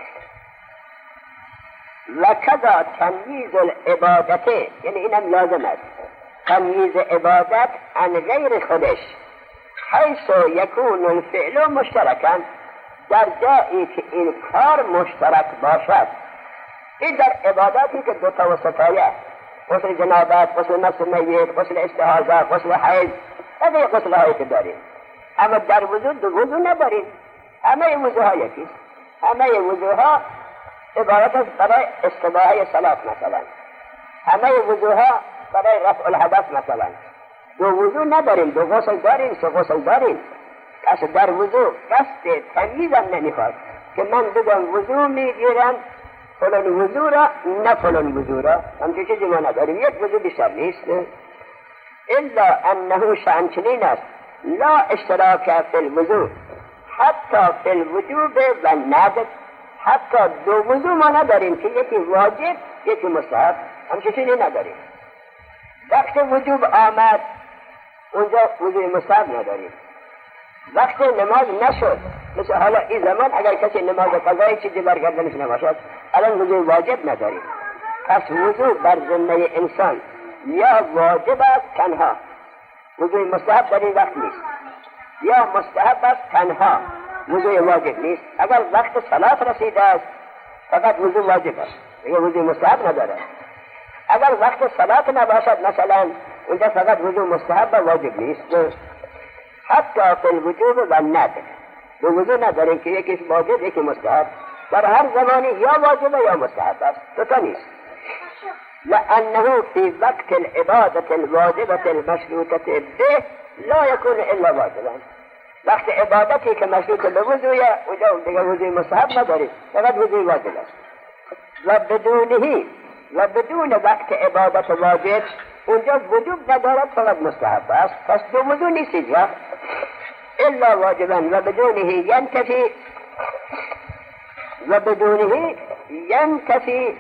A: و کذا تمییز العبادت، یعنی اینم لازم است، تمییز عبادت عن غیر خودش، حیث یکون الفعل مشترکا، در جایی که این کار مشترک باشد. این در عباداتی که دوتا وسطایه، غسل جنابت، غسل مس میت، غسل استحاضه، غسل حیض، همه غسل هایی که داریم. اما در وضو دو وضو نداریم، همه وضوها یکیست. همه وضوها عبارت است برای استباحه صلات مثلا، همه وضوها برای رفع الحدث مثلا. دو وضو نداریم، دو غسل داریم، سه غسل داریم. پس در وضو قصد تمییزم نمیخواد که من بگم وضو میگیرم فلان وضو را نه فلان وضو را، همچه چیزی ما نداریم. یک وضو بیشتر نیست. الا انه شأن است لا اشتراک فی الوضو حتی فی الوجوب و ندب. حتی دو وضو ما نداریم که یکی واجب یکی مستحب، همچه چیزی نداریم. وقت وجوب آمد اونجا وضوی مستحب نداریم. وقت نماز نشد، مثل حالا این زمان اگر کسی نماز قضایی چیزی برگردنش نباشد الان وضوی واجب نداریم. پس وضو بر ذمه انسان یا واجب است تنها، وضوی مستحب در این وقت نیست، یا مستحب است تنها، وضوی واجب نیست. اگر وقت صلات رسیده است فقط وضو واجب است، دیگه وضوی مستحب نداره. اگر وقت صلات نباشد مثلا اونجا فقط وضو مستحب و واجب نیست. حتی فی الوجوب و ندب، دو وضو نداریم که یکی واجب یکی مستحب، در هر زمانی یا واجب یا مستحب است، دوتا نیست. لأنه في وقت العبادة الواجبة المشروطة به لا يكون إلا واجبا. وقت عبادتی که مشروط به وضویه اونجا دیگه وضوی مستحب نداریم، فقط وضوی واجب است. و بدون وقت عبادت واجب اونجا وجوب ندارد، فقط مستحب است. پس دو وضو نیست اینجا الا واجبا و بدونه ینتفی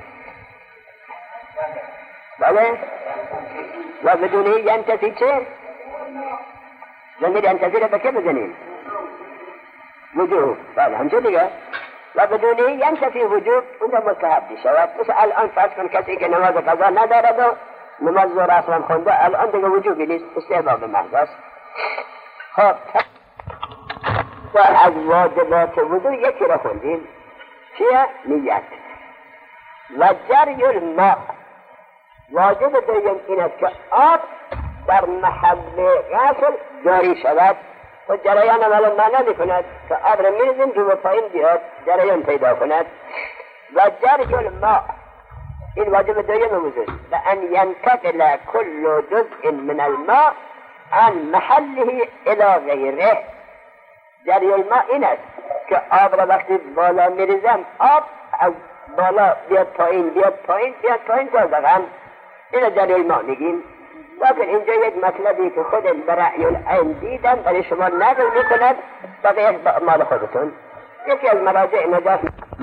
A: بله و بدونه ینتفی چه؟ زمیر ینتفی را به که بزنیم؟ وجوب. بله همچه دیگه. و بدونه ینتفی وجوب اونجا مستحب می شود. مثل الان فرض کن کسی که نماز قضا ندارد و نماز ظهر عصر هم خونده الان دیگه وجوبی نیست، استحباب محض است. خب و از واجبات وضو یکی را خوندیم، چیه؟ نیت. و جری الماء، واجب دویم این است که آب در محل غسل جاری شود. و جریان عمل معنا می کند که آب را می‌ریزیم جو پایین بیاد جریان پیدا کند. و جری الماء این واجب دویم وضو، لأن ینتقل كل جزء من الماء عن محله الى غیره. جری الماء این است که آب را وقتی بالا می‌ریزم آب از بالا بیاد پایین تا زغن، این جری الماء میگیم. لیکن اینجا یک مطلبی که خود در رأی العین دیدم برای شما نقل میکند، بقیه مال خودتون. یکی از مراجع نجات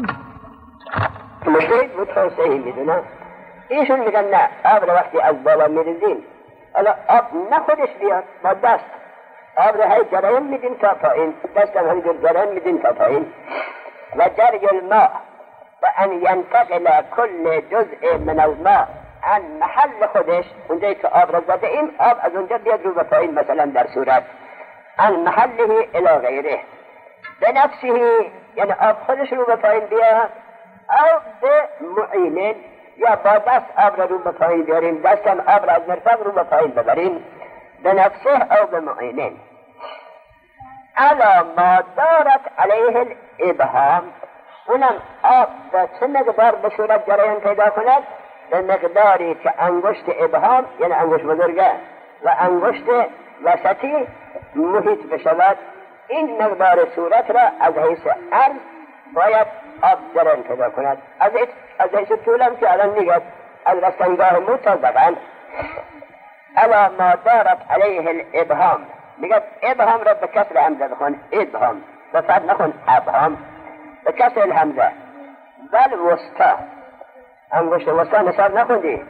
A: مشهد بود خود صحیح میدونم، ایشون میگن نه، آب را وقتی از بالا میریزیم حالا آب نه خودش بیاد، با دست آب را های جریان میدیم تا پایین، دست هم همینجور جریان میدیم تا پایین. و جری الماء و ان ینتقل کل جزء من الماء عن محل خودش، اونجایی که آب را زده ایم آب از اونجا بیاد رو به پایین، مثلا در صورت عن محله الى غیره به نفسه، یعنی آب خودش رو به پایین بیاد، او به معینن، یا با دست آب را رو به پایین بیاریم، دست هم آب را از مرفق رو به پایین ببریم، به نفسه او به معینن. علا ما دارت علیه الابهام، اونم آب به چه مقدار به صورت جریان پیدا کند؟ به مقداری که انگشت ابهام، یعنی انگشت بزرگه و انگشت وسطی محیط بشود، این مقدار صورت را از حیث عرض باید آب درن پیدا کند. از حیث طولم که الان میگه از رستنگاه مو تا زبان. الا ما دارت علیه الابهام، میگه ابهام را به کسر همزه بخون، ابهام به فتح نخون ابهام، به کسر الهمزه. ول وسطا، انگشت وسطا نصاب نخوندی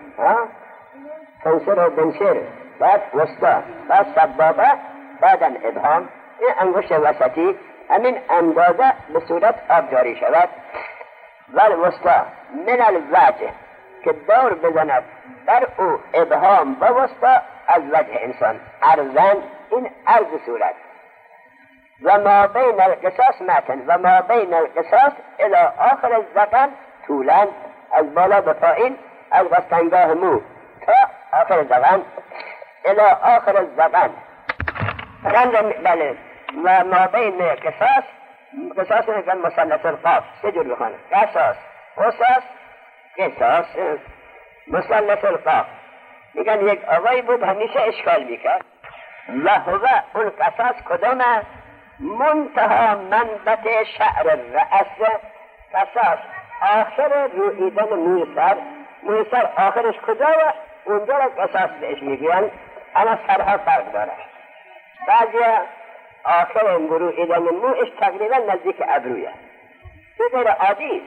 A: تنصر و بنصر، بعد وسطا، بعد سبابه، بعدم ابهام. این انگشت وسطی همین اندازه به صورت آب جاری شود. ول وسطا من الوجه، که دور بزند در او ابهام و وسطا از وجه انسان، عرضن، این عرض صورت. و ما بین القصاص متن، و ما بین القصاص الى آخر الزقن طولن، از بالا به پایین، از وسطنگاه مو تا آخر زقن، الى آخر الزقن. بله. و ما بین قصاص، قصاص نگن مثلث القاف، سه جور بخونه، قصاص، قصاص، مثلث القاف. میگن یک آقایی بود همیشه اشکال میکرد. و هو اون قصاص کدامه؟ منتها منبت شعر الرأس، قصاص آخر رویدن موی سر آخرش کجاست؟ اونجا را قصاص بهش میگن. اما سرها فرق داره. بعضی آخر رویدن مویش تقریبا نزدیک ابرویه، که غیر عادی.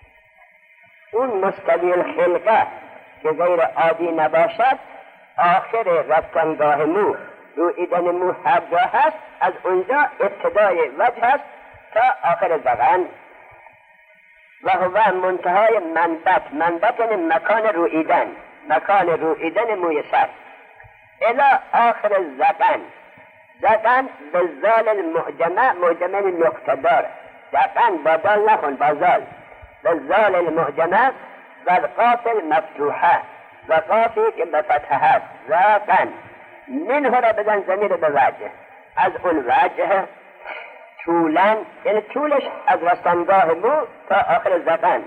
A: اون مستوی خلقه که غیر عادی نباشد، آخر رفتنگاه مو، رویدن مو هر جا هست، از اونجا ابتدای وجه هست تا آخر زبان. و هو منتهای منبت یعنی مکان رویدن موی سر، الى آخر زبان به زال المعجمه نقطه زبان با دال نخون، با زال، به زال المعجمه و القاف المفتوحه، و قافی که به فتحه هست، زبان منه را بزن ضمیر به وجه، از اون وجه طولن، یعنی طولش از وسطنگاه مو تا آخر زبان.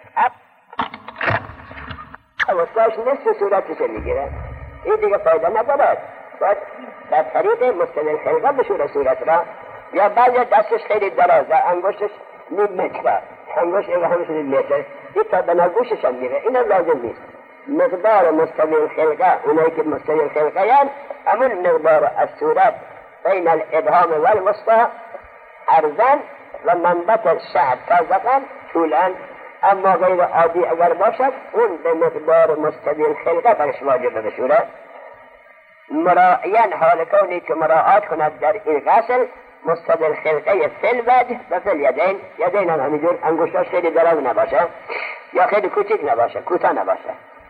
A: وسطاش نصف صورتش میگیره، این دیگه فایده ندارد. باید در طریق مستدل خلقه بشوره صورت را. یا بعضی دستش خیلی درازه، انگشتش نیم متر، انگشت اینگه همش نیم متر، این تا بناگوشش هم میره، این لازم نیست. مقدار مستدل خلقه، اونایی که مستدل خلقه یعنی همون مقدار از صورت بین الابهام و الوسطا عرضن و منبت شعر تا زبان طولن. اما غیر عادی اگر باشد، اون به مقدار مستدل خلقه برش واجبه بشوره. مراعین حال کونی که مراعات کند در این غسل مستدل خلقه فل وجه و فل یدین هم همینجور انگشتاش خیلی دراز نباشه یا خیلی کوچک نباشه، کوتاه نباشه.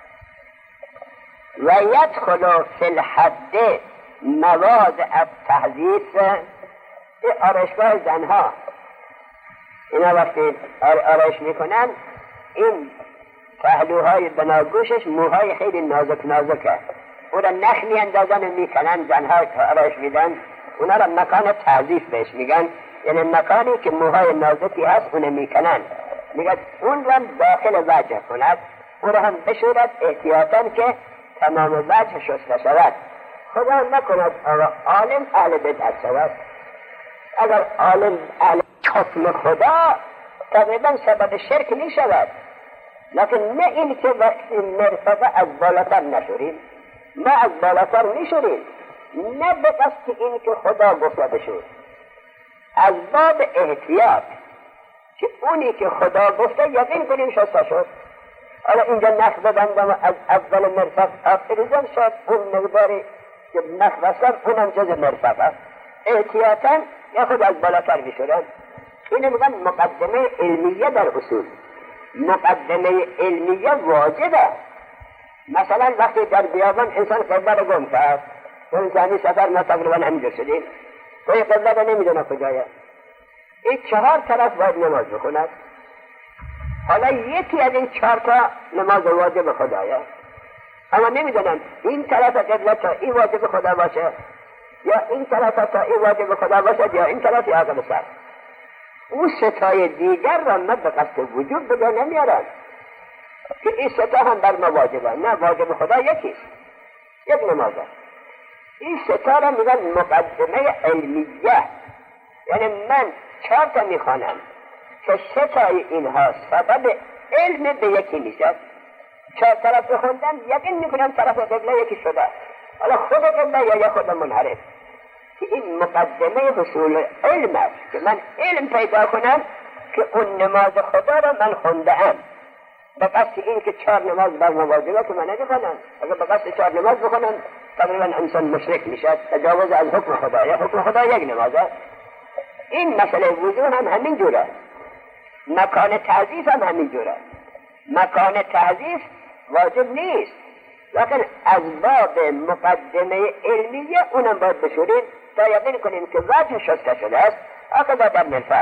A: و یدخل فی الحد مواد التحذیف، این آرایشگاه زنها، اینا وقتی آرایش میکنن این پهلوهای بناگوشش موهای خیلی نازکه، او را نخ میاندازن و میکنن زنها که آرایش میدن، اونا را مکان تحذیف بهش میگن، یعنی مکانی که موهای نازکی هست اونه میکنن. میگن اون را داخل وجه کند، او را هم بشورد احتیاطاً که تمام وجه شسته شود. خدا نکند عالم اهل بدعت شود. اگر عالم اهل حکم خدا تقریبا سبب شرک می شود، لیکن نه این که وقتی مرتبه از بالاتر نشوریم، ما از بالاتر می شوریم، نه به قصد این که خدا گفته بشور، از باب احتیاط که اونی که خدا گفته یقین کنیم شسته شد. حالا اینجا نخ بدندم از اول مرفق آفریزم شد، اون مقداری که نخ بستم اونم جز مرفق است، احتیاطاً یا خود از بالاتر میشورن. اینو میگن مقدمه علمیه در اصول. مقدمه علمیه واجبه. مثلا وقتی در بیابان انسان قبله رو گم کرد، انسانی سفر ما تقریبا همینجا شدیم، توی قبله رو نمیدونه کجایه، این 4 طرف باید نماز بخوند. حالا یکی از این 4 تا نماز واجب خدایه، اما نمیدونن این طرف قبله تا این واجب خدا باشه یا این طرف تا این واجب خدا باشه یا این طرف یا عقب سر. اون ستای دیگر را ما به قصد وجود بگه نمیارن که این ستا هم بر ما واجبه. نه، واجب خدا یکیست، یک نمازه. این ستاره میگن مقدمه علمیه، یعنی من 4 تا میخوانم که 3 تای اینها سبب علم به یکی میشد. 4 طرف بخوندم یقین میکنم طرف قبله یکی شده، حالا خود قبله یا خود منحرف، که این مقدمه حصول علم است که من علم پیدا کنم که اون نماز خدا را من خونده ام به قصد این که 4 نماز بر مواظبت من نمیخونم. اگر به قصد 4 نماز بخونم تقریبا انسان مشرک میشد، تجاوز از حکم خدا. یا حکم خدا یک نمازه. این مسئله وضو هم همین جوره، مکان تعظیف هم همین جوره. مکان تعظیف واجب نیست، لیکن از باب مقدمه علمیه اونم باید بشوریم تا یقین کنیم که وجه شسته شده است. آخه در منفق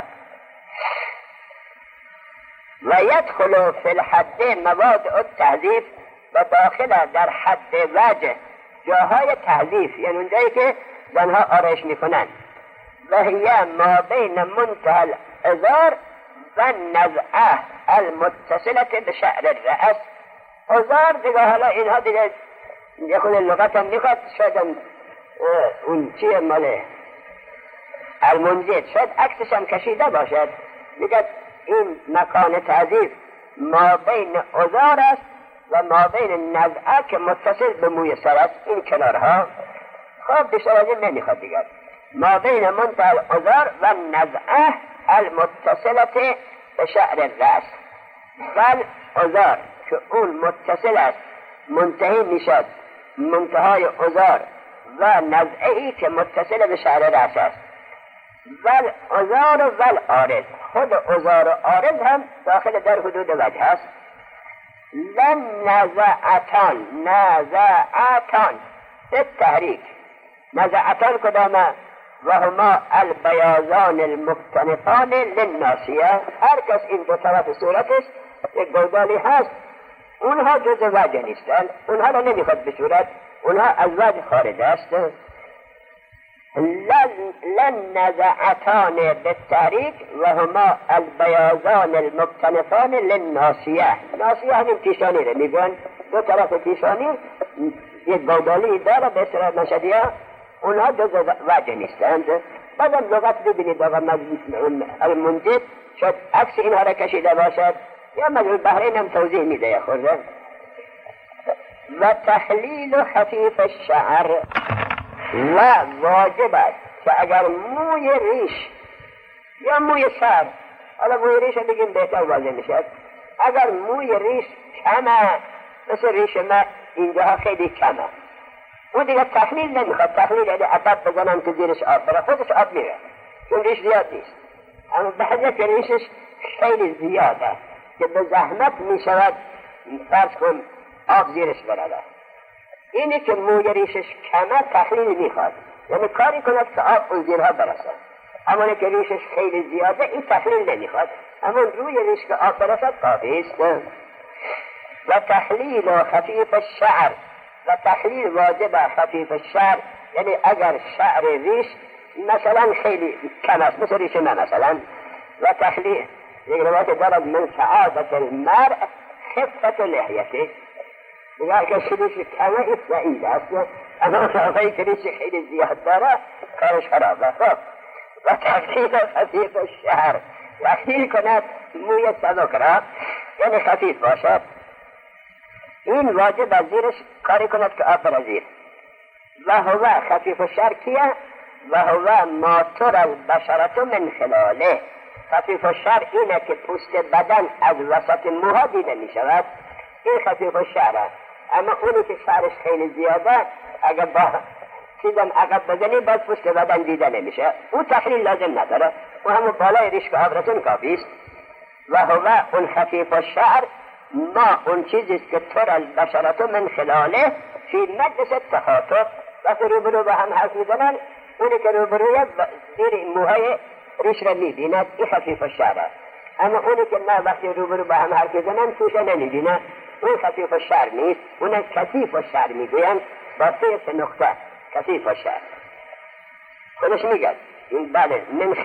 A: و یدخل فی الحد مواد التحذیف، و داخل در حد وجه جاهای تحذیف، یعنی اونجایی که زنها آرایش میکنن. و هی ما بین منتهى الازار و نزعه المتصلة بشعر الرأس. ازار دیگه حالا اینها دیگه یه خود لغت هم میخواد، شاید اون چیه ماله المنزید، شاید عکسش هم کشیده باشد. میگه این مکان تعذیف ما بین ازار است و ما بین نزعه که متصل به موی سر است، این کنارها. خب بیشتر از این نمیخواد دیگر. ما بین منتهى الازار و نزعه المتصلة به شعر الرأس. بل ازار که اون متصل است، منتهی میشد منتهای ازار، و نزعهی که متصل به شعر رأس است. ول ازار و ول عارض، خود ازار و عارض هم داخل در حدود وجه است. لن نزعتان به تحریک. نزعتان کدامه؟ و هما البیاضان المختنفان للناسیه. هر کس این دو طرف صورتش یک گودالی هست، اونها جز وجه نیستن، اونها را نمیخواد بشورد، اونها از وجه خارج است. لن نزعتان بالتحریک و هما البیاضان المختنفان للناسیه. ناسیه همین پیشانی رو میگن، دو طرف پیشانی یک گودالی داره به اصطلاح مشهدیه، اونها جز وجه نیستند. بعدم لغت ببینید آقا المنجد شاید عکس اینها را کشیده باشد، یا مجموع بحرین هم توضیح میده خورده. و تحلیل خفیف الشعر، و واجب است که اگر موی ریش یا موی سر، حالا موی ریش بگیم بهتر واضح میشد، اگر موی ریش کمه، مثل ریش ما اینجاها خیلی کمه، اون دیگه تحلیل نمیخواد. تحلیل یعنی عطب بزنم که زیرش آب بره، خودش آب میره چون ریش زیاد نیست. اما بعضی که ریشش خیلی زیاده که به زحمت میشود فرض کن آب زیرش بره، اینی که موی ریشش کمه تحلیل میخواد، یعنی کاری کند که آب اون زیرها برسه. اما که ریشش خیلی زیاده این تحلیل نمیخواد، اما روی ریش که آب برسد کافی است. و تحلیل خفیف الشعر، و تحلیل واجب خفیف الشعر، یعنی اگر شعر ریش مثلا خیلی کم است، مثل ریش من مثلا، و تحلیل یک روایت دارد من سعادت المرء خفت لحیته، دیگر که ریش کمه این سعید است، اما آقایی که ریش خیلی زیاد داره کارش خرابه. خب و تحلیل خفیف الشعر، تحلیل کند موی سبک را، یعنی خفیف باشد، این واجب از زیرش کاری کند که آب زیر. و هو خفیف الشعر کیه؟ و هو ما تر البشرة من خلاله. خفیف الشعر اینه که پوست بدن از وسط موها دیده می شود، این خفیف الشعر. اما اونی که شعرش خیلی زیاده اگر با چیزم عقب بزنی باز پوست بدن دیده نمیشه، اون تحلیل لازم نداره، و همون بالای ریش که آب رسون کافی است. و هو اون خفیف الشعر ما اون چیزیست که تر البشرة من خلاله فی مجلس التخاطب، وقتی روبرو با هم حرف میزنن اونی که روبروی زیر موهای ریش را میبیند، این خفیف الشعر. اما اونی که نه وقتی روبرو با هم حرف میزنن توشه نمیبینه، اون خفیف الشعر نیست، اون کثیف الشعر میگویند با 3 نقطه. کثیف الشعر خودش میگه این بله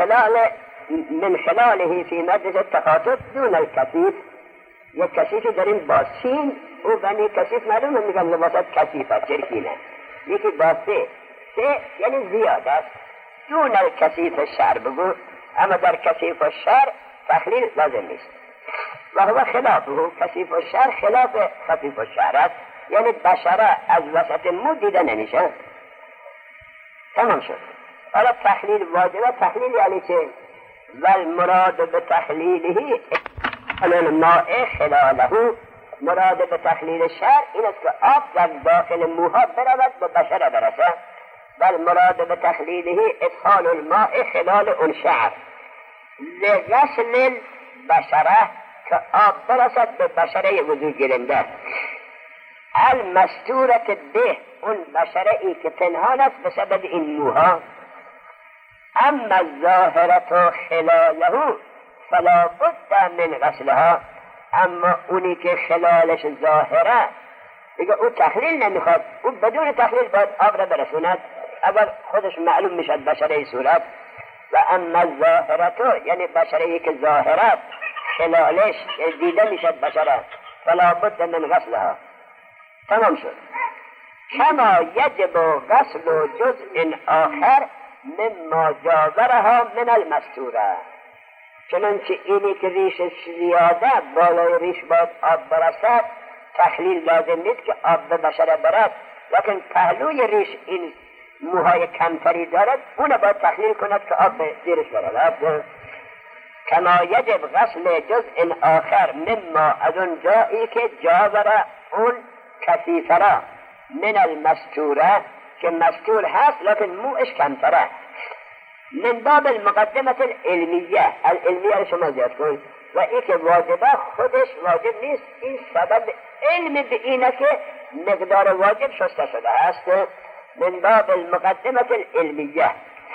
A: من خلاله فی مجلس التخاطب دون الکثیف. یک کثیفی داریم با سین، او بنی کثیف معلومه میگن لباسات کثیفه چرکینه، یکی با 3 سه یعنی زیاد است. دون الکثیف الشعر بگو، اما در کثیف الشعر تخلیل لازم نیست. و هو خلافه، کثیف الشعر خلاف خفیف الشعر است، یعنی بشره از وسط مو دیده نمیشه. تمام شد. حالا تخلیل واجبه. تخلیل یعنی چه؟ والمراد به تخلیله الماء خلاله. مراد به تخلیل شعر این است که آب در داخل موها برود به بشره برسه. والمراد به تخلیله ادخال الماء خلال اون شعر لغسل البشره، که آب برسد به بشره وضو گیرنده. المستورت به، اون بشره ای که پنهان است به سبب این موها. اما الظاهرة خلاله فلا بد من غسلها، اما اونی که خلالش ظاهره دیگه او تخلیل نمیخواد، او بدون تخلیل باید آب را برسوند اگر خودش معلوم میشد بشره صورت. و اما الظاهرة یعنی بشره ای که ظاهره خلالش دیده میشد بشره، فلا بد من غسلها. تمام شد. کما یجب غسل جزء آخر مما جاورها من المستوره، چنانچه اینی که ریشش زیاده بالای ریش باید آب برسد، تخلیل لازم نیست که آب به بشره برد، لیکن پهلوی ریش این موهای کمتری دارد، اون باید تخلیل کند که آب به زیرش برد. کما یجب غسل جزء آخر مما، از اون جایی که جاوره اون کثیفره من المستوره، که مستور هست لیکن موش کمتره. من باب المقدمه العلمیه، العلمیه شما زیاد کن. و این که واجبه خودش واجب نیست، این سبب علم به اینه که مقدار واجب شسته شده است. من باب المقدمه العلمیه.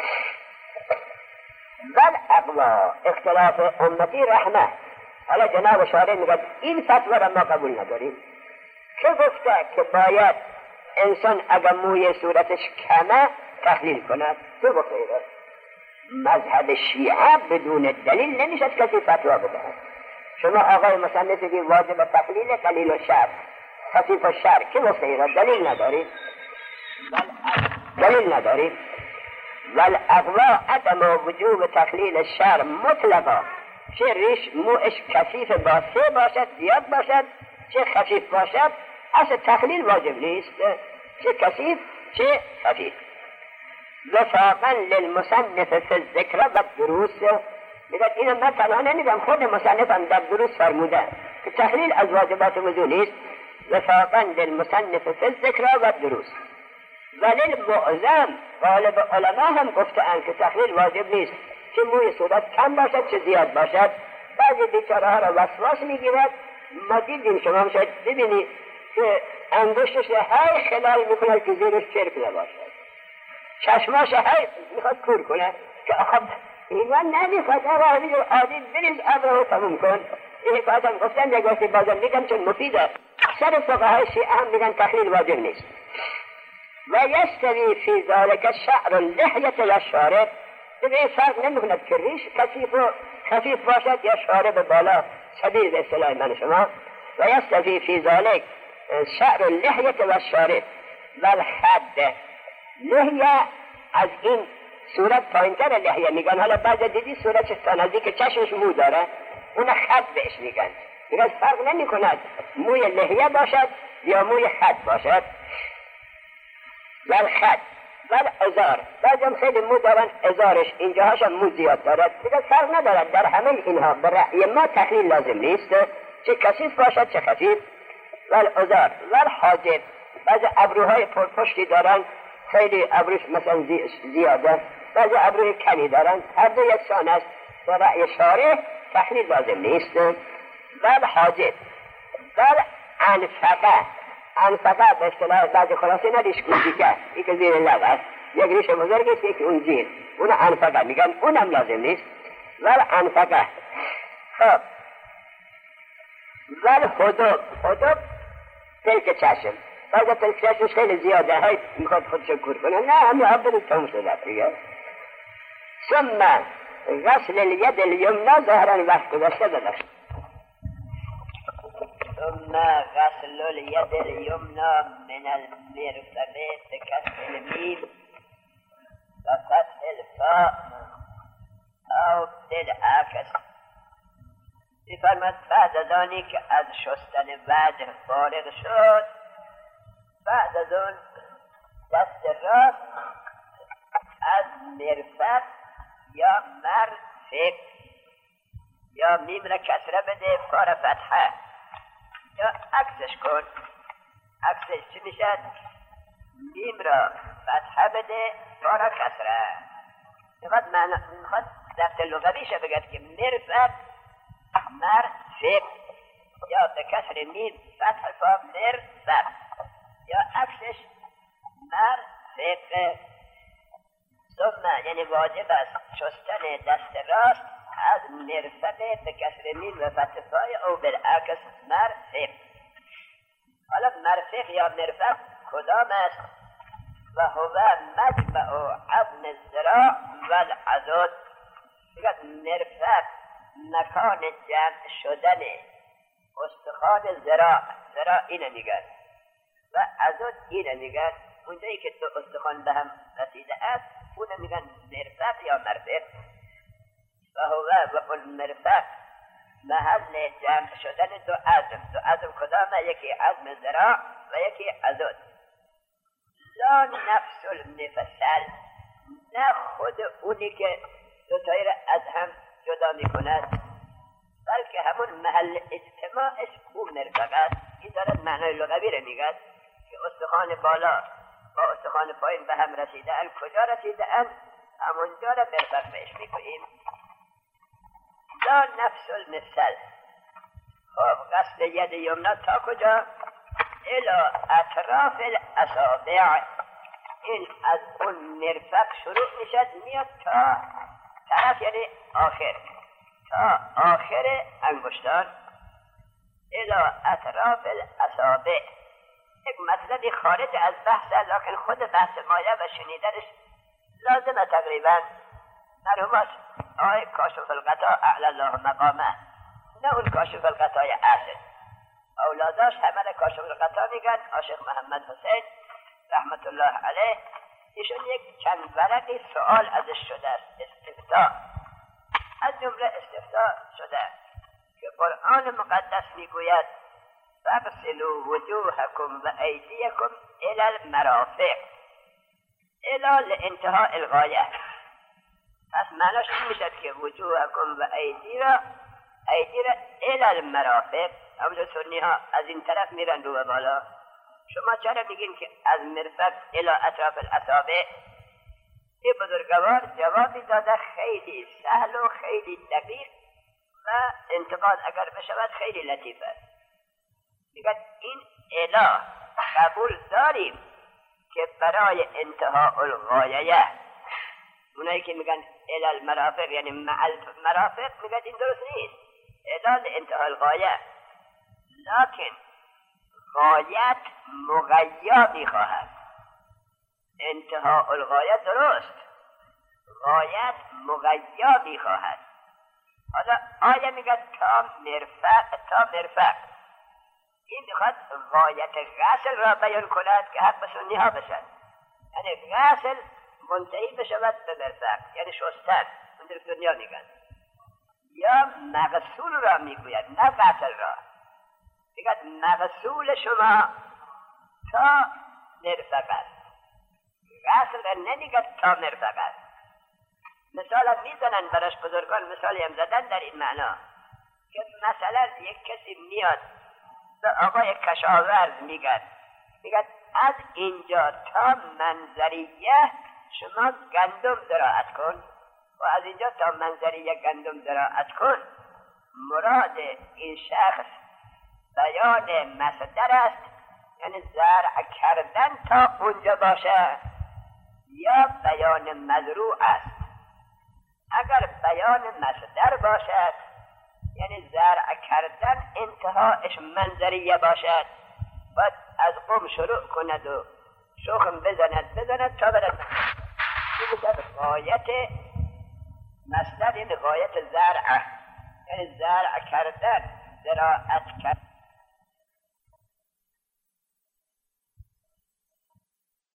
A: والاقوا اختلاف امتی رحمه. حالا جناب شارع میگه این فتوا را ما قبول نداریم. که گفته که باید انسان اگر موی صورتش کمه تخلیل کند؟ تو گفته ایره. مذهب شیعه بدون دلیل نمیشد کسی فتوا بدهد. شما آقای مصنفی که واجب تخلیل قلیل و شر خفیف و شر که گفته ایره؟ دلیل ندارید. دلیل ندارید. والاقوا عدم وجوب تخلیل الشعر مطلقا، چه ریش موش کثیف باشد زیاد باشد، چه خفیف باشد، اصل تخلیل واجب نیست، چه کثیف چه خفیف. وفاقا للمصنف فی الذکر و الدروس. میگه اینو من تنها نمیگم، خود مصنفم در دروس فرموده که تخلیل از واجبات وضو نیست. وفاقا للمصنف فی الذکر و الدروس. ولی معظم غالب علما هم گفتند که تخلیل واجب نیست، چه موی صورت کم باشد چه زیاد باشد. بعضی بیچاره ها را وسواس میگیرد. ما دیدیم، شما هم شاید ببینید که انگشتش های خلال میکنه که زیرش چرک نباشد، چشماش های میخواد کور کنه که آخب ایمان نمیخواد عادی بریز ابره رو تموم کن. این حکایت هم گفتن نگاهی بازم میگم چون مفیده. اکثر فقهای شیعه هم میگن تخلیل واجب نیست. و یستوی فی ذالک شعر اللحیه و شارب. دیگه فرق نمیکنه که ریش کثیف و خفیف باشد یا شارب بالا شدید به اصطلاح من شما. و یستوی فی ذالک شعر اللحیه و شارب و الخد. لحیه از این صورت پایینتر لحیه میگن. حالا بعض دیدی صورتش تا نزدیک چشمش مو داره، اون خد بهش میگن. میگن فرق نمی کند موی لحیه باشد یا موی خد باشد. والخد والازار، بعضی هم خیلی مو دارن، ازارش اینجاهاش هم مو زیاد دارد. میگن فرق ندارد، در همه اینها به رأی ما تخلیل لازم نیست، چه کثیف باشد چه خفیف. والازار والحاجب، بعضی ابروهای پرپشتی دارن، خیلی ابروش مثلا زیاده، بعضی ابروی کمی دارن، هر دو یکسان است. به رأی شارع تخلیل لازم نیست. والحاجب والانفقه، انفقه به اصطلاح بعضی خلاصه ندیش کوچیکه، یک زیر لب است، یک ریش بزرگ است، یک اون زیر، اون انفقه میگن، اونم لازم نیست. والانفقه. خب والحدب، حدب تلک چشم، بعضی تلک چشمش خیلی زیاده، های میخواد خودشو کور کنه، نه همین آب برید تموم شده دیگه. ثم غسل الید الیمنا ظاهرا وقت گذاشته بداشت. ثم غسل الید الیمنا من المرفقه بکسر المیم و فتح الفاء او بالعکس. می‌فرماید بعد از آنی که از شستن وجه فارغ شد، بعد از اون دست راست از مرفق یا مرفق یا میم را کسره بده، فار فتحه، یا عکسش کن. عکسش چی میشد؟ میم را فتحه بده، فار کسره. میخواد ضبط لغویشه بگد که مرفق مرفق، یا به کسر میم فتح فا مرفق، یا عکسش مرفق. ثم یعنی واجب است شستن دست راست از مرفق به کسر میم و فتح فای او بالعکس مرفق. حالا مرفق یا مرفق کدام است؟ و هو مجمع عظم الذراع و العضد. میگه مرفق مکان جمع شدن استخوان ذراع، ذراع اینه میگن، و عضد اینه میگن. اونجایی که دو استخوان به هم رسیده است اونه میگن مرفق یا مرفق. و هو و المرفق محل جمع شدن دو عظم. دو عظم کدامه؟ یکی عظم ذراع و یکی عضد. لا نفس المفصل، نه خود اونی که دوتایی را از هم جدا میکند، بلکه همون محل اجتماعش او مرفق است. این دارد معنای لغوی را میگد که استخوان بالا با استخوان پایین به هم رسیده اند. کجا رسیده اند؟ همونجا را مرفق بهش میکنیم. لا نفس المفصل. خب قصد ید یمنا تا کجا؟ الى اطراف الاصابع. این از اون مرفق شروع میشد میاد تا طرف، یعنی آخر، تا آخر انگشتان. الى اطراف الاصابع. یک مطلبی خارج از بحث، لکن خود بحث مایه و شنیدنش لازمه تقریبا. مرحومات آقای کاشف الغطا اعلی الله مقامه، نه اون کاشف الغطای اصل. اولاداش همه کاشف الغطا میگن. عاشق محمد حسین رحمت الله علیه، ایشون یک چند ورقی سوال ازش شده است، استفتاء. از جمله استفتاء شده که قرآن مقدس میگوید فاغسلوا وجوهکم و ایدیکم الی المرافق، الی لانتهاء الغایه. پس معناش این میشد که وجوهکم و ایدی را الی المرافق. همونجا سنی ها از این طرف میرن رو و بالا. شما چرا بگین که از مرفق الی اطراف الاصابع؟ این بزرگوار جوابی داده خیلی سهل و خیلی دقیق و انتقاد اگر بشود خیلی لطیف است. میگه این الی قبول داریم که برای انتهاء الغایه، اونایی که میگن الی المرافق یعنی مع المرافق، میگن این درست نیست، الی انتهاء الغایه. لکن غایت مغیا خواهد. انتهاء الغایه درست، غایت مغیا خواهد. حالا آیا میگه تا مرفق، این میخواد غایت غسل را بیان کند که حق به سنی ها بشد، یعنی غسل منتهی بشود به مرفق، یعنی شستن. من در دنیا میگن یا مغسول را میگوید، نه غسل را. میگه مغسول شما تا مرفق است، غسل را نمیگه تا مرفق است. مثال هم میزنن براش بزرگان، مثالی هم زدن در این معنا که مثلا یک کسی میاد به آقای کشاورز میگه از اینجا تا منظریه شما گندم زراعت کن و از اینجا تا منظریه گندم زراعت کن. مراد این شخص بیان مصدر است، یعنی زرع کردن تا اونجا باشه، یا بیان مزروع است. اگر بیان مصدر باشد یعنی زرع کردن انتهاش منظریه باشد، باید از قم شروع کند و شخم بزند تا برد این غایت مصدر، این غایت زرع، یعنی زرع کردن، زراعت کردن.